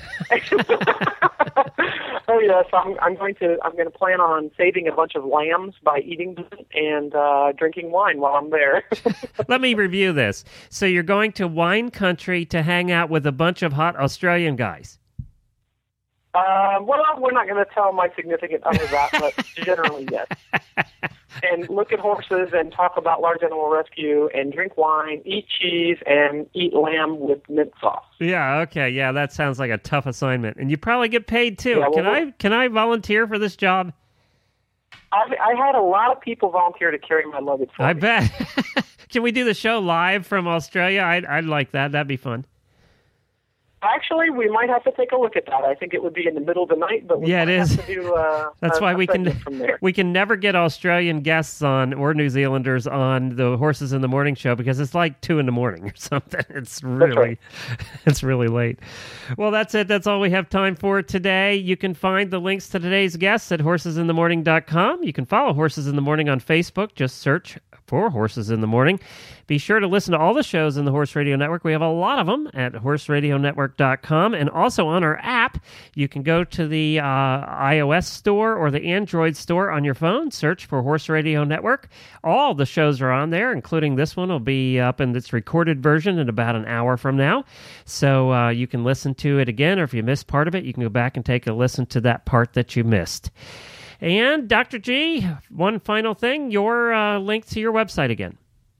oh, yeah. So I'm, I'm going to I'm going to plan on saving a bunch of lambs by eating them and uh, drinking wine while I'm there. Let me review this. So you're going to wine country to hang out with a bunch of hot Australian guys. Uh, well, we're not going to tell my significant other that, but generally, yes. And look at horses and talk about large animal rescue and drink wine, eat cheese, and eat lamb with mint sauce. Yeah, okay. Yeah, that sounds like a tough assignment. And you probably get paid, too. Yeah, well, can I can I volunteer for this job? I, I had a lot of people volunteer to carry my luggage for I me. bet. Can we do the show live from Australia? I'd, I'd like that. That'd be fun. Actually, we might have to take a look at that. I think it would be in the middle of the night, but we yeah, it might is. have to do. Uh, That's a, why a we can from there. we can never get Australian guests on or New Zealanders on the Horses in the Morning show because it's like two in the morning or something. It's really right. it's really late. Well, that's it. That's all we have time for today. You can find the links to today's guests at horses in the morning dot com. You can follow Horses in the Morning on Facebook. Just search for Horses in the Morning. Be sure to listen to all the shows in the Horse Radio Network. We have a lot of them at horse radio network dot com, and also on our app. You can go to the uh, iOS store or the Android store on your phone, search for Horse Radio Network. All the shows are on there, including this one will be up in its recorded version in about an hour from now. So uh, you can listen to it again, or if you missed part of it, you can go back and take a listen to that part that you missed. And Doctor G, one final thing, your uh, link to your website again.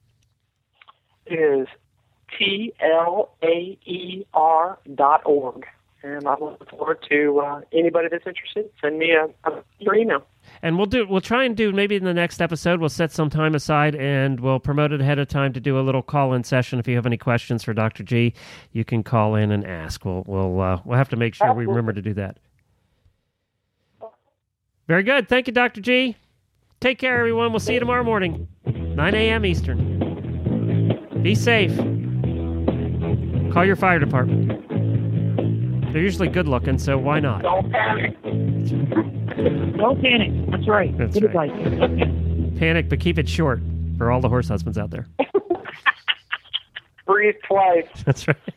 Is T L A E R dot org. And I look forward to uh, anybody that's interested. Send me a, a, your email. And we'll do. We'll try and do maybe in the next episode. We'll set some time aside and we'll promote it ahead of time to do a little call-in session. If you have any questions for Doctor G, you can call in and ask. We'll we'll uh, we'll have to make sure we remember to do that. Very good. Thank you, Doctor G. Take care, everyone. We'll see you tomorrow morning, nine a.m. Eastern. Be safe. Call your fire department. They're usually good looking, so why not? Don't panic. Don't panic. That's right. That's Good right. advice. Panic, but keep it short for all the horse husbands out there. Breathe twice. That's right.